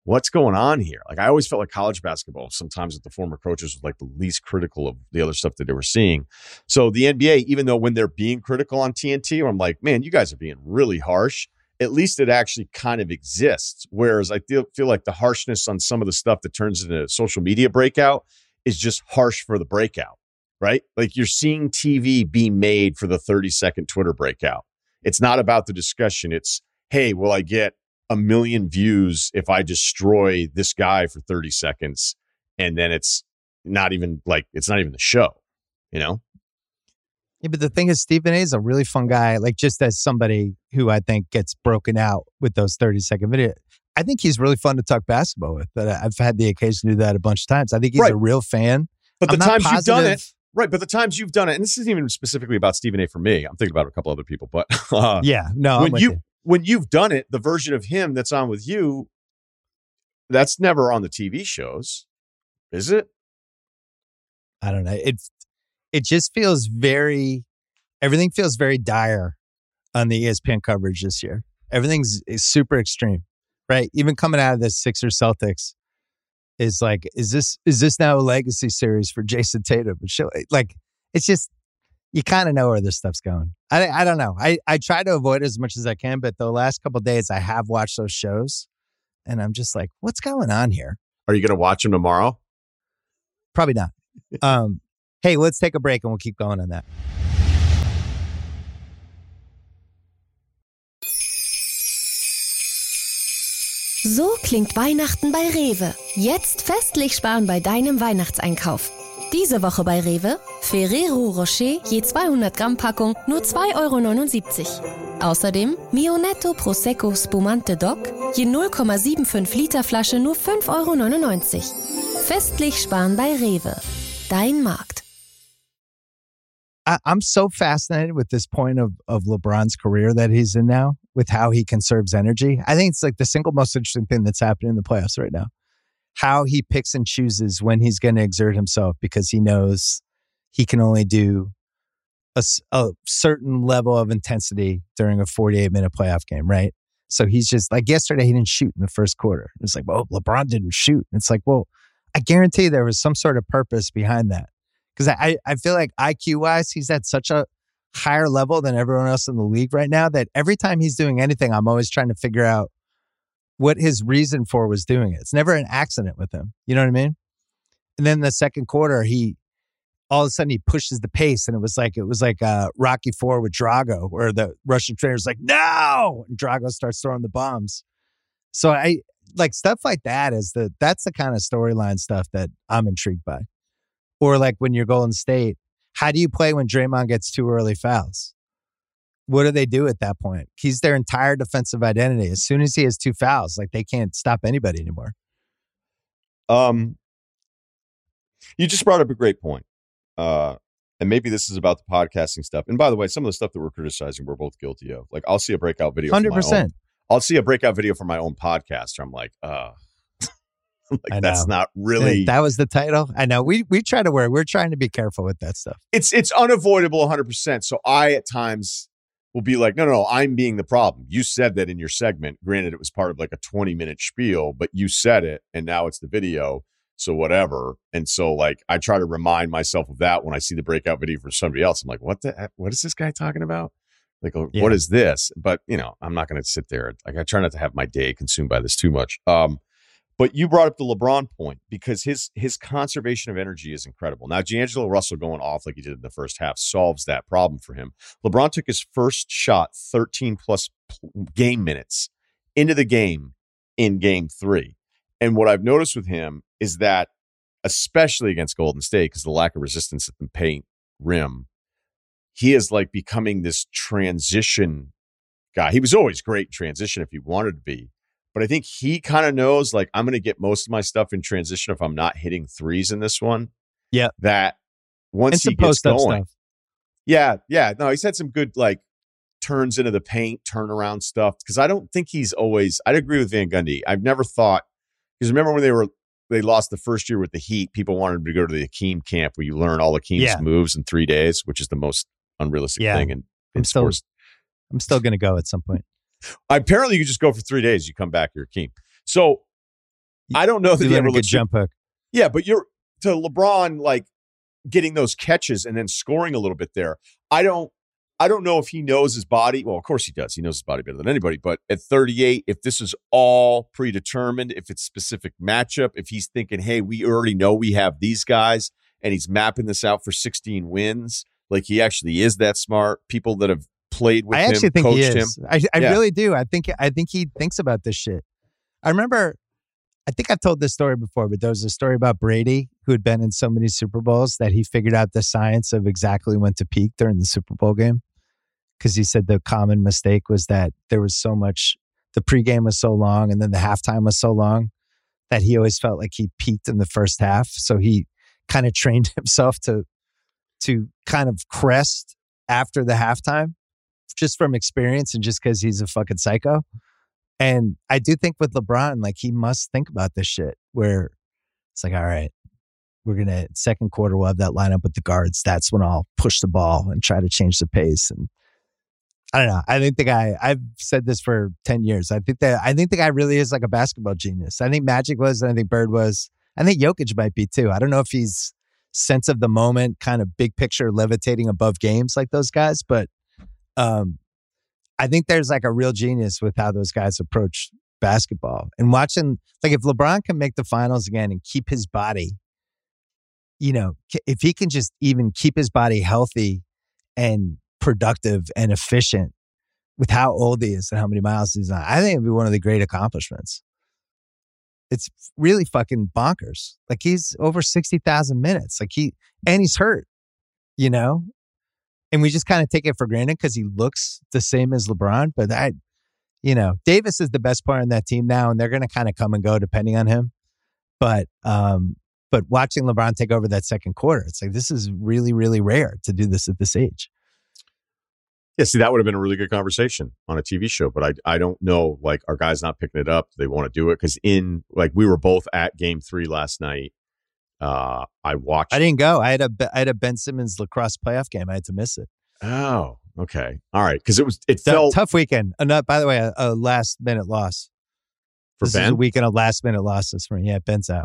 what's going on here? Like, I always felt like college basketball, sometimes with the former coaches, was like the least critical of the other stuff that they were seeing. So the N B A, even though when they're being critical on T N T, I'm like, man, you guys are being really harsh. At least it actually kind of exists. Whereas I feel, feel like the harshness on some of the stuff that turns into social media breakout is just harsh for the breakout, right? Like, you're seeing T V be made for the thirty second Twitter breakout. It's not about the discussion. It's, hey, will I get a million views if I destroy this guy for thirty seconds? And then it's not even like, it's not even the show, you know? Yeah, but the thing is, Stephen A is a really fun guy. Like, just as somebody who I think gets broken out with those thirty second videos, I think he's really fun to talk basketball with. But I've had the occasion to do that a bunch of times. I think he's right. a real fan. But the I'm times positive. you've done it, right? But the times you've done it, and this isn't even specifically about Stephen A for me. I'm thinking about a couple other people, but uh, yeah, no, when I'm with you, you. when you've done it, the version of him that's on with you, that's never on the T V shows, is it? I don't know. It it just feels very, everything feels very dire on the E S P N coverage this year. Everything's is super extreme, right? Even coming out of this Sixers Celtics is like, is this is this now a legacy series for Jason Tatum? Like, it's just, you kind of know where this stuff's going. I I don't know. I, I try to avoid it as much as I can, but the last couple of days I have watched those shows, and I'm just like, what's going on here? Are you going to watch them tomorrow? Probably not. um, hey, let's take a break and we'll keep going on that. So klingt Weihnachten bei Rewe. Jetzt festlich sparen bei deinem Weihnachtseinkauf. Diese Woche bei Rewe: Ferrero Rocher je zweihundert Gramm Packung nur zwei Euro neunundsiebzig. Außerdem Mio Netto Prosecco Spumante Doc je null Komma fünfundsiebzig Liter Flasche nur fünf Euro neunundneunzig. Festlich sparen bei Rewe. Dein Markt. I, I'm so fascinated with this point of, of LeBron's career that he's in now, with how he conserves energy. I think it's like the single most interesting thing that's happening in the playoffs right now. How he picks and chooses when he's going to exert himself, because he knows he can only do a, a certain level of intensity during a forty-eight minute playoff game, right? So he's just like, yesterday he didn't shoot in the first quarter. It's like, well, LeBron didn't shoot. It's like, well, I guarantee there was some sort of purpose behind that. Because I, I feel like I Q-wise, he's at such a higher level than everyone else in the league right now that every time he's doing anything, I'm always trying to figure out what his reason for was doing it. It's never an accident with him. You know what I mean? And then the second quarter, he all of a sudden he pushes the pace, and it was like it was like uh, Rocky Four with Drago, where the Russian trainer's like, no, and Drago starts throwing the bombs. So I like stuff like that is the that's the kind of storyline stuff that I'm intrigued by. Or like when you're Golden State, how do you play when Draymond gets two early fouls? What do they do at that point? He's their entire defensive identity. As soon as he has two fouls, like they can't stop anybody anymore. Um, you just brought up a great point. Uh, and maybe this is about the podcasting stuff. And by the way, some of the stuff that we're criticizing, we're both guilty of. Like, I'll see a breakout video. one hundred percent. I'll see a breakout video for my own podcast. Where I'm like, uh, like that's not really. That was the title. I know. We we try to work. We're trying to be careful with that stuff. It's it's unavoidable one hundred percent. So I at times will be like, no, no, no, I'm being the problem. You said that in your segment. Granted, it was part of like a twenty minute spiel, but you said it, and now it's the video. So whatever. And so like I try to remind myself of that when I see the breakout video for somebody else. I'm like, what the heck? What is this guy talking about? Like, yeah. What is this? But you know, I'm not going to sit there. Like, I try not to have my day consumed by this too much. Um, But you brought up the LeBron point, because his his conservation of energy is incredible. Now, D'Angelo Russell going off like he did in the first half solves that problem for him. LeBron took his first shot thirteen plus game minutes into the game in game three. And what I've noticed with him is that, especially against Golden State, because the lack of resistance at the paint rim, he is like becoming this transition guy. He was always great in transition if he wanted to be. But I think he kind of knows, like, I'm going to get most of my stuff in transition if I'm not hitting threes in this one. Yeah. That once he gets going. Stuff. Yeah. Yeah. No, he's had some good, like, turns into the paint, turnaround stuff. Because I don't think he's always, I'd agree with Van Gundy. I've never thought, because remember when they were, they lost the first year with the Heat, people wanted him to go to the Hakeem camp where you learn all Hakeem's yeah. moves in three days, which is the most unrealistic yeah. thing in, in I'm sports. Still, I'm still going to go at some point. Apparently, you just go for three days. You come back, you're Hakeem. So I don't know that he he learned ever a good looks jump hook. Yeah, but you're to LeBron like getting those catches and then scoring a little bit there. I don't I don't know if he knows his body. Well, of course he does. He knows his body better than anybody. But at thirty-eight, if this is all predetermined, if it's specific matchup, if he's thinking, hey, we already know we have these guys, and he's mapping this out for sixteen wins, like he actually is that smart. People that have played with I him, actually think coached he is. him. I, I Yeah. really do. I think I think he thinks about this shit. I remember, I think I've told this story before, but there was a story about Brady who had been in so many Super Bowls that he figured out the science of exactly when to peak during the Super Bowl game. Because he said the common mistake was that there was so much, the pregame was so long and then the halftime was so long that he always felt like he peaked in the first half. So he kind of trained himself to to kind of crest after the halftime just from experience and just because he's a fucking psycho. And I do think with LeBron, like he must think about this shit where it's like, all right, we're going to, second quarter, we'll have that lineup with the guards. That's when I'll push the ball and try to change the pace. And I don't know. I think the guy, I've said this for ten years. I think that, I think the guy really is like a basketball genius. I think Magic was, and I think Bird was. I think Jokic might be too. I don't know if he's sense of the moment, kind of big picture levitating above games like those guys, but um, I think there's like a real genius with how those guys approach basketball. And watching, like if LeBron can make the finals again and keep his body, you know, if he can just even keep his body healthy and productive and efficient with how old he is and how many miles he's on, I think it'd be one of the great accomplishments. It's really fucking bonkers. Like he's over sixty thousand minutes. Like he, and he's hurt, you know? And we just kind of take it for granted because he looks the same as LeBron. But I, you know, Davis is the best player on that team now, and they're going to kind of come and go depending on him. But, um, but watching LeBron take over that second quarter, it's like, this is really, really rare to do this at this age. Yeah, see, that would have been a really good conversation on a T V show, but I I don't know, like, our guys not picking it up. They want to do it because in, like, we were both at game three last night. Uh, I watched. I didn't go. I had a I had a Ben Simmons lacrosse playoff game. I had to miss it. Oh, okay. All right. Because it was, it T- felt. tough weekend. Uh, not, by the way, a, a last minute loss. For this Ben? is a weekend of last minute losses for me. Yeah, Ben's out.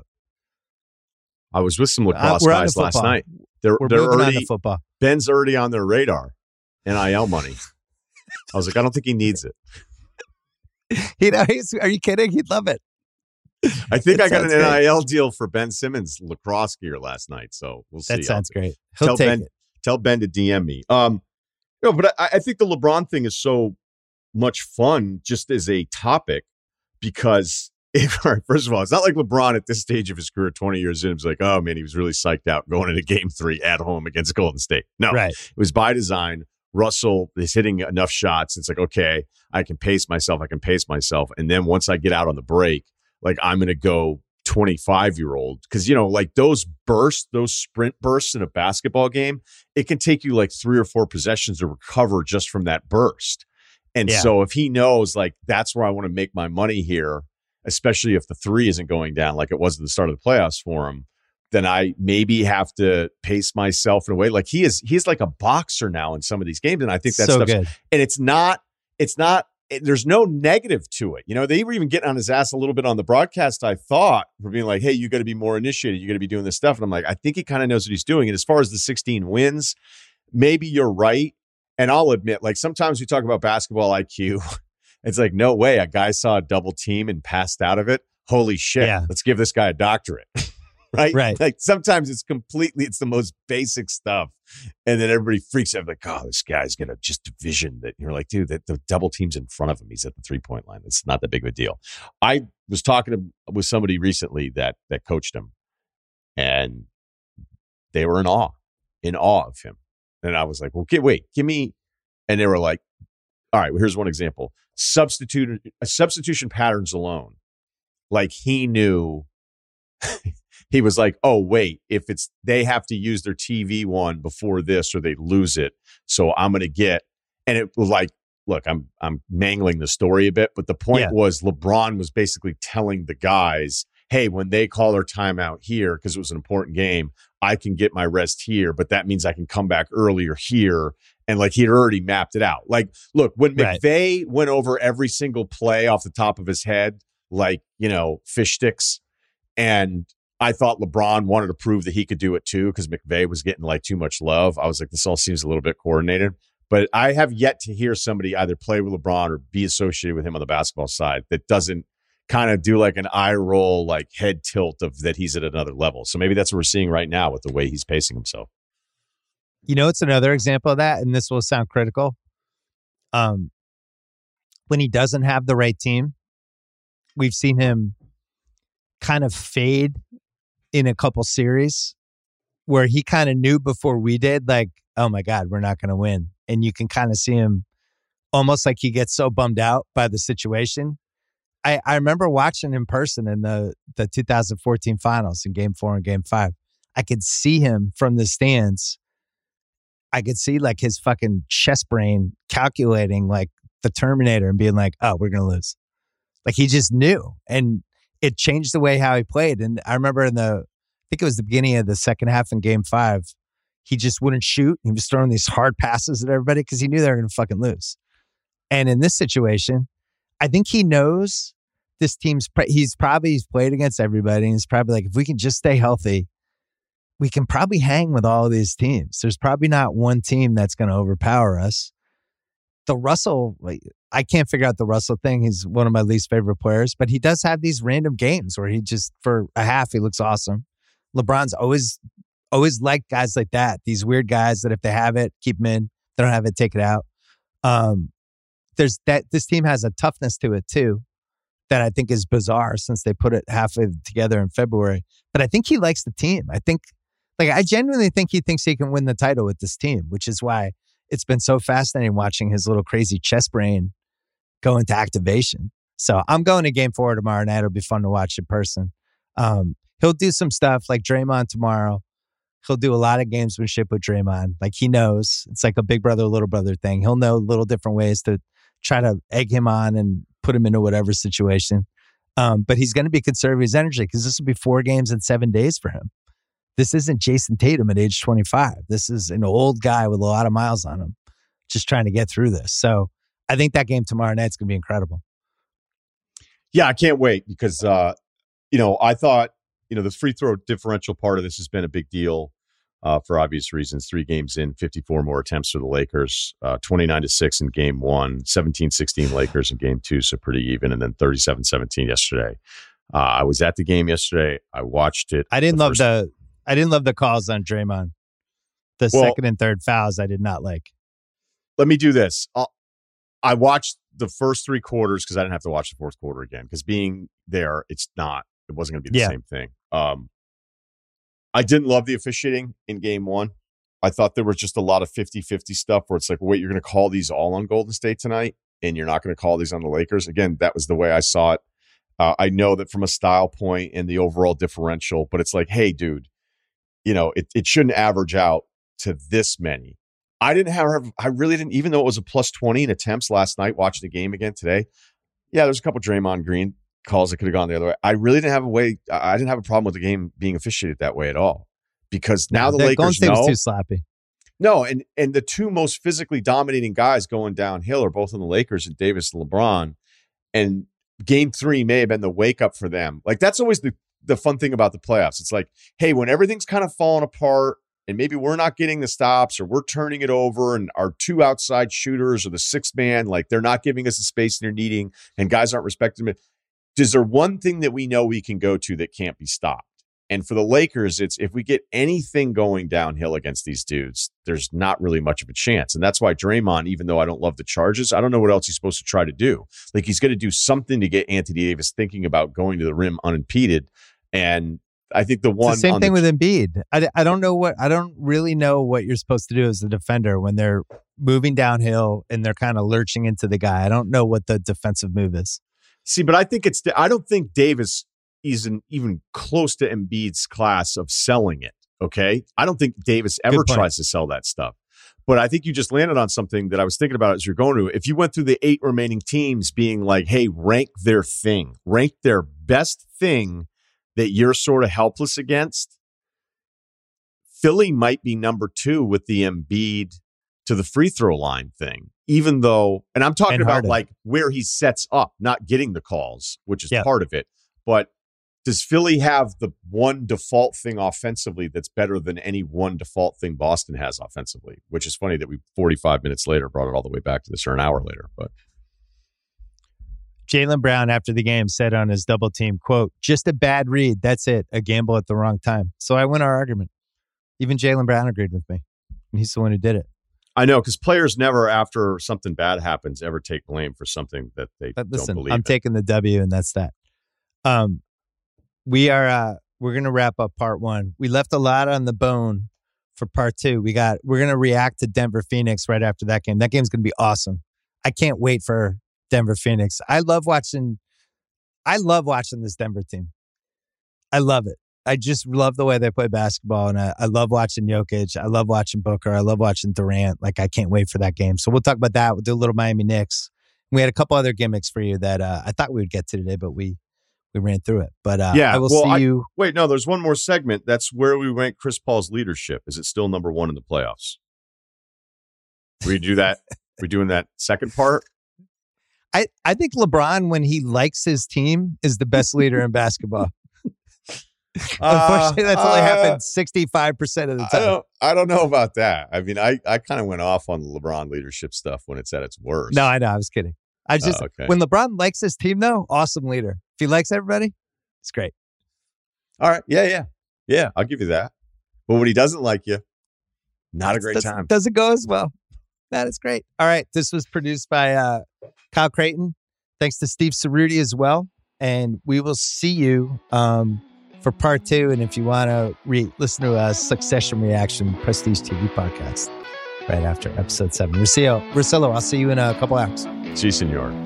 I was with some lacrosse Uh, we're on guys the last football. night. They're, We're they're moving on already, to football. Ben's already on their radar. N I L money. I was like, I don't think he needs it. You know, he's, are you kidding? He'd love it. I think That I got an sounds great. N I L deal for Ben Simmons lacrosse gear last night, so we'll see. That sounds I'll, great. He'll tell take Ben, it. tell Ben to D M me. Um, you know, but I, I think the LeBron thing is so much fun just as a topic because, if, all right, first of all, it's not like LeBron at this stage of his career, twenty years in, was like, oh man, he was really psyched out going into game three at home against Golden State. No, Right. it was by design. Russell is hitting enough shots. It's like, okay, I can pace myself. I can pace myself. And then once I get out on the break, like I'm going to go twenty-five year old. Cause you know, like those bursts, those sprint bursts in a basketball game, it can take you like three or four possessions to recover just from that burst. And Yeah. so if he knows like, that's where I want to make my money here, especially if the three isn't going down like it was at the start of the playoffs for him, then I maybe have to pace myself in a way. Like he is, he's like a boxer now in some of these games. And I think that's So good. and it's not, it's not, it, there's no negative to it. You know, they were even getting on his ass a little bit on the broadcast, I thought, for being like, hey, you got to be more initiated. You got to be doing this stuff. And I'm like, I think he kind of knows what he's doing. And as far as the sixteen wins, maybe you're right. And I'll admit, like sometimes we talk about basketball I Q. It's like, no way. A guy saw a double team and passed out of it. Holy shit. Yeah. Let's give this guy a doctorate. Right? Right. Like sometimes it's completely, it's the most basic stuff. And then everybody freaks out like, oh, this guy's going to just division that. You're like, dude, the, the double team's in front of him. He's at the three point line. It's not that big of a deal. I was talking to, with somebody recently that, that coached him and they were in awe, in awe of him. And I was like, well, okay, wait, give me. And they were like, all right, well, here's one example. Substitute, substitution patterns alone. Like he knew. He was like, oh, wait, if it's they have to use their T V one before this or they lose it. So I'm going to get. And it was like, look, I'm I'm mangling the story a bit. But the point Yeah. was LeBron was basically telling the guys, hey, when they call their timeout here, because it was an important game, I can get my rest here. But that means I can come back earlier here. And like he had already mapped it out. Like, look, when Right. McVay went over every single play off the top of his head, like, you know, fish sticks. And I thought LeBron wanted to prove that he could do it too because McVay was getting like too much love. I was like, this all seems a little bit coordinated. But I have yet to hear somebody either play with LeBron or be associated with him on the basketball side that doesn't kind of do like an eye roll, like head tilt of that he's at another level. So maybe that's what we're seeing right now with the way he's pacing himself. You know, it's another example of that, and this will sound critical. Um, when he doesn't have the right team, we've seen him kind of fade in a couple series where he kind of knew before we did, like, oh my God, we're not going to win. And you can kind of see him almost like he gets so bummed out by the situation. I, I remember watching in person in the, the two thousand fourteen finals in game four and game five. I could see him from the stands. I could see like his fucking chest brain calculating like the Terminator and being like, oh, we're going to lose. Like he just knew. And it changed the way how he played. And I remember in the, I think it was the beginning of the second half in game five, he just wouldn't shoot. He was throwing these hard passes at everybody because he knew they were going to fucking lose. And in this situation, I think he knows this team's, he's probably, he's played against everybody. And he's probably like, if we can just stay healthy, we can probably hang with all of these teams. There's probably not one team that's going to overpower us. The Russell, like, I can't figure out the Russell thing. He's one of my least favorite players, but he does have these random games where he just, for a half, he looks awesome. LeBron's always, always liked guys like that. These weird guys that if they have it, keep them in. They don't have it, take it out. Um, there's that. This team has a toughness to it too that I think is bizarre since they put it halfway together in February. But I think he likes the team. I think, like, I genuinely think he thinks he can win the title with this team, which is why it's been so fascinating watching his little crazy chest brain go into activation. So I'm going to game four tomorrow night. It'll be fun to watch in person. Um, he'll do some stuff like Draymond tomorrow. He'll do a lot of gamesmanship with Draymond. Like he knows it's like a big brother, little brother thing. He'll know little different ways to try to egg him on and put him into whatever situation. Um, but he's going to be conserving his energy because this will be four games in seven days for him. This isn't Jason Tatum at age twenty-five. This is an old guy with a lot of miles on him just trying to get through this. So I think that game tomorrow night's going to be incredible. Yeah, I can't wait because, uh, you know, I thought, you know, the free throw differential part of this has been a big deal uh, for obvious reasons. Three games in, fifty-four more attempts for the Lakers, uh, twenty-nine to six in game one, seventeen sixteen Lakers in game two, so pretty even, and then thirty-seven seventeen yesterday. Uh, I was at the game yesterday. I watched it. I didn't the love first- the I didn't love the calls on Draymond. The Well, second and third fouls I did not like. Let me do this. I'll, I watched the first three quarters because I didn't have to watch the fourth quarter again because being there, it's not, it wasn't going to be the Yeah. same thing. Um, I didn't love the officiating in game one. I thought there was just a lot of fifty-fifty stuff where it's like, wait, you're going to call these all on Golden State tonight and you're not going to call these on the Lakers? Again, that was the way I saw it. Uh, I know that from a style point and the overall differential, but it's like, hey, dude, you know, it, it shouldn't average out to this many. I didn't have, I really didn't, even though it was a plus twenty in attempts last night, watching the game again today. Yeah, there's a couple Draymond Green calls that could have gone the other way. I really didn't have a way, I didn't have a problem with the game being officiated that way at all. Because now the That Golden Lakers State know. was too sloppy. No, and, and the two most physically dominating guys going downhill are both on the Lakers and Davis and LeBron. And game three may have been the wake up for them. Like that's always the, the fun thing about the playoffs. It's like, hey, when everything's kind of falling apart and maybe we're not getting the stops or we're turning it over and our two outside shooters or the sixth man, like they're not giving us the space they're needing and guys aren't respecting them. Is there one thing that we know we can go to that can't be stopped? And for the Lakers, it's if we get anything going downhill against these dudes, there's not really much of a chance. And that's why Draymond, even though I don't love the charges, I don't know what else he's supposed to try to do. Like he's going to do something to get Anthony Davis thinking about going to the rim unimpeded. And I think the one It's the same on thing the, with Embiid. I, I don't know what I don't really know what you're supposed to do as a defender when they're moving downhill and they're kind of lurching into the guy. I don't know what the defensive move is. See, but I think it's I don't think Davis isn't even close to Embiid's class of selling it. Okay, I don't think Davis ever Good point. tries to sell that stuff. But I think you just landed on something that I was thinking about as you're going to. If you went through the eight remaining teams being like, hey, rank their thing, rank their best thing that you're sort of helpless against, Philly might be number two with the Embiid to the free throw line thing, even though, and I'm talking And about Harden. like where he sets up, not getting the calls, which is Yeah. part of it. But does Philly have the one default thing offensively that's better than any one default thing Boston has offensively? Which is funny that we forty-five minutes later brought it all the way back to this, or an hour later. But Jaylen Brown after the game said on his double team, quote, just a bad read. That's it. A gamble at the wrong time. So I win our argument. Even Jaylen Brown agreed with me. And he's the one who did it. I know, because players never, after something bad happens, ever take blame for something that they but listen, don't believe I'm in. taking the W, and that's that. Um, we are uh, we're gonna wrap up part one. We left a lot on the bone for part two. We got we're gonna react to Denver Phoenix right after that game. That game's gonna be awesome. I can't wait for Denver Phoenix. I love watching. I love watching this Denver team. I love it. I just love the way they play basketball, and I, I love watching Jokic. I love watching Booker. I love watching Durant. Like, I can't wait for that game. So we'll talk about that. We'll do a little Miami Knicks. We had a couple other gimmicks for you that uh, I thought we would get to today, but we we ran through it. But uh, yeah, I will well, see I, you. Wait, no, there's one more segment. That's where we rank Chris Paul's leadership. Is it still number one in the playoffs? We do that. We're doing that second part. I, I think LeBron, when he likes his team, is the best leader in basketball. Unfortunately, that's only uh, happened sixty-five percent of the time. I don't, I don't know about that. I mean, I, I kind of went off on the LeBron leadership stuff when it's at its worst. No, I know. I was kidding. I just, oh, okay. When LeBron likes his team, though, awesome leader. If he likes everybody, it's great. All right. Yeah, yeah. Yeah, I'll give you that. But when he doesn't like you, not a great doesn't, time. Doesn't go as well. That is great. All right. This was produced by uh, Kyle Creighton. Thanks to Steve Cerruti as well. And we will see you um, for part two. And if you want to re- listen to a Succession Reaction Prestige T V podcast right after episode seven. Russillo, Russillo, I'll see you in a couple hours. Si, senor.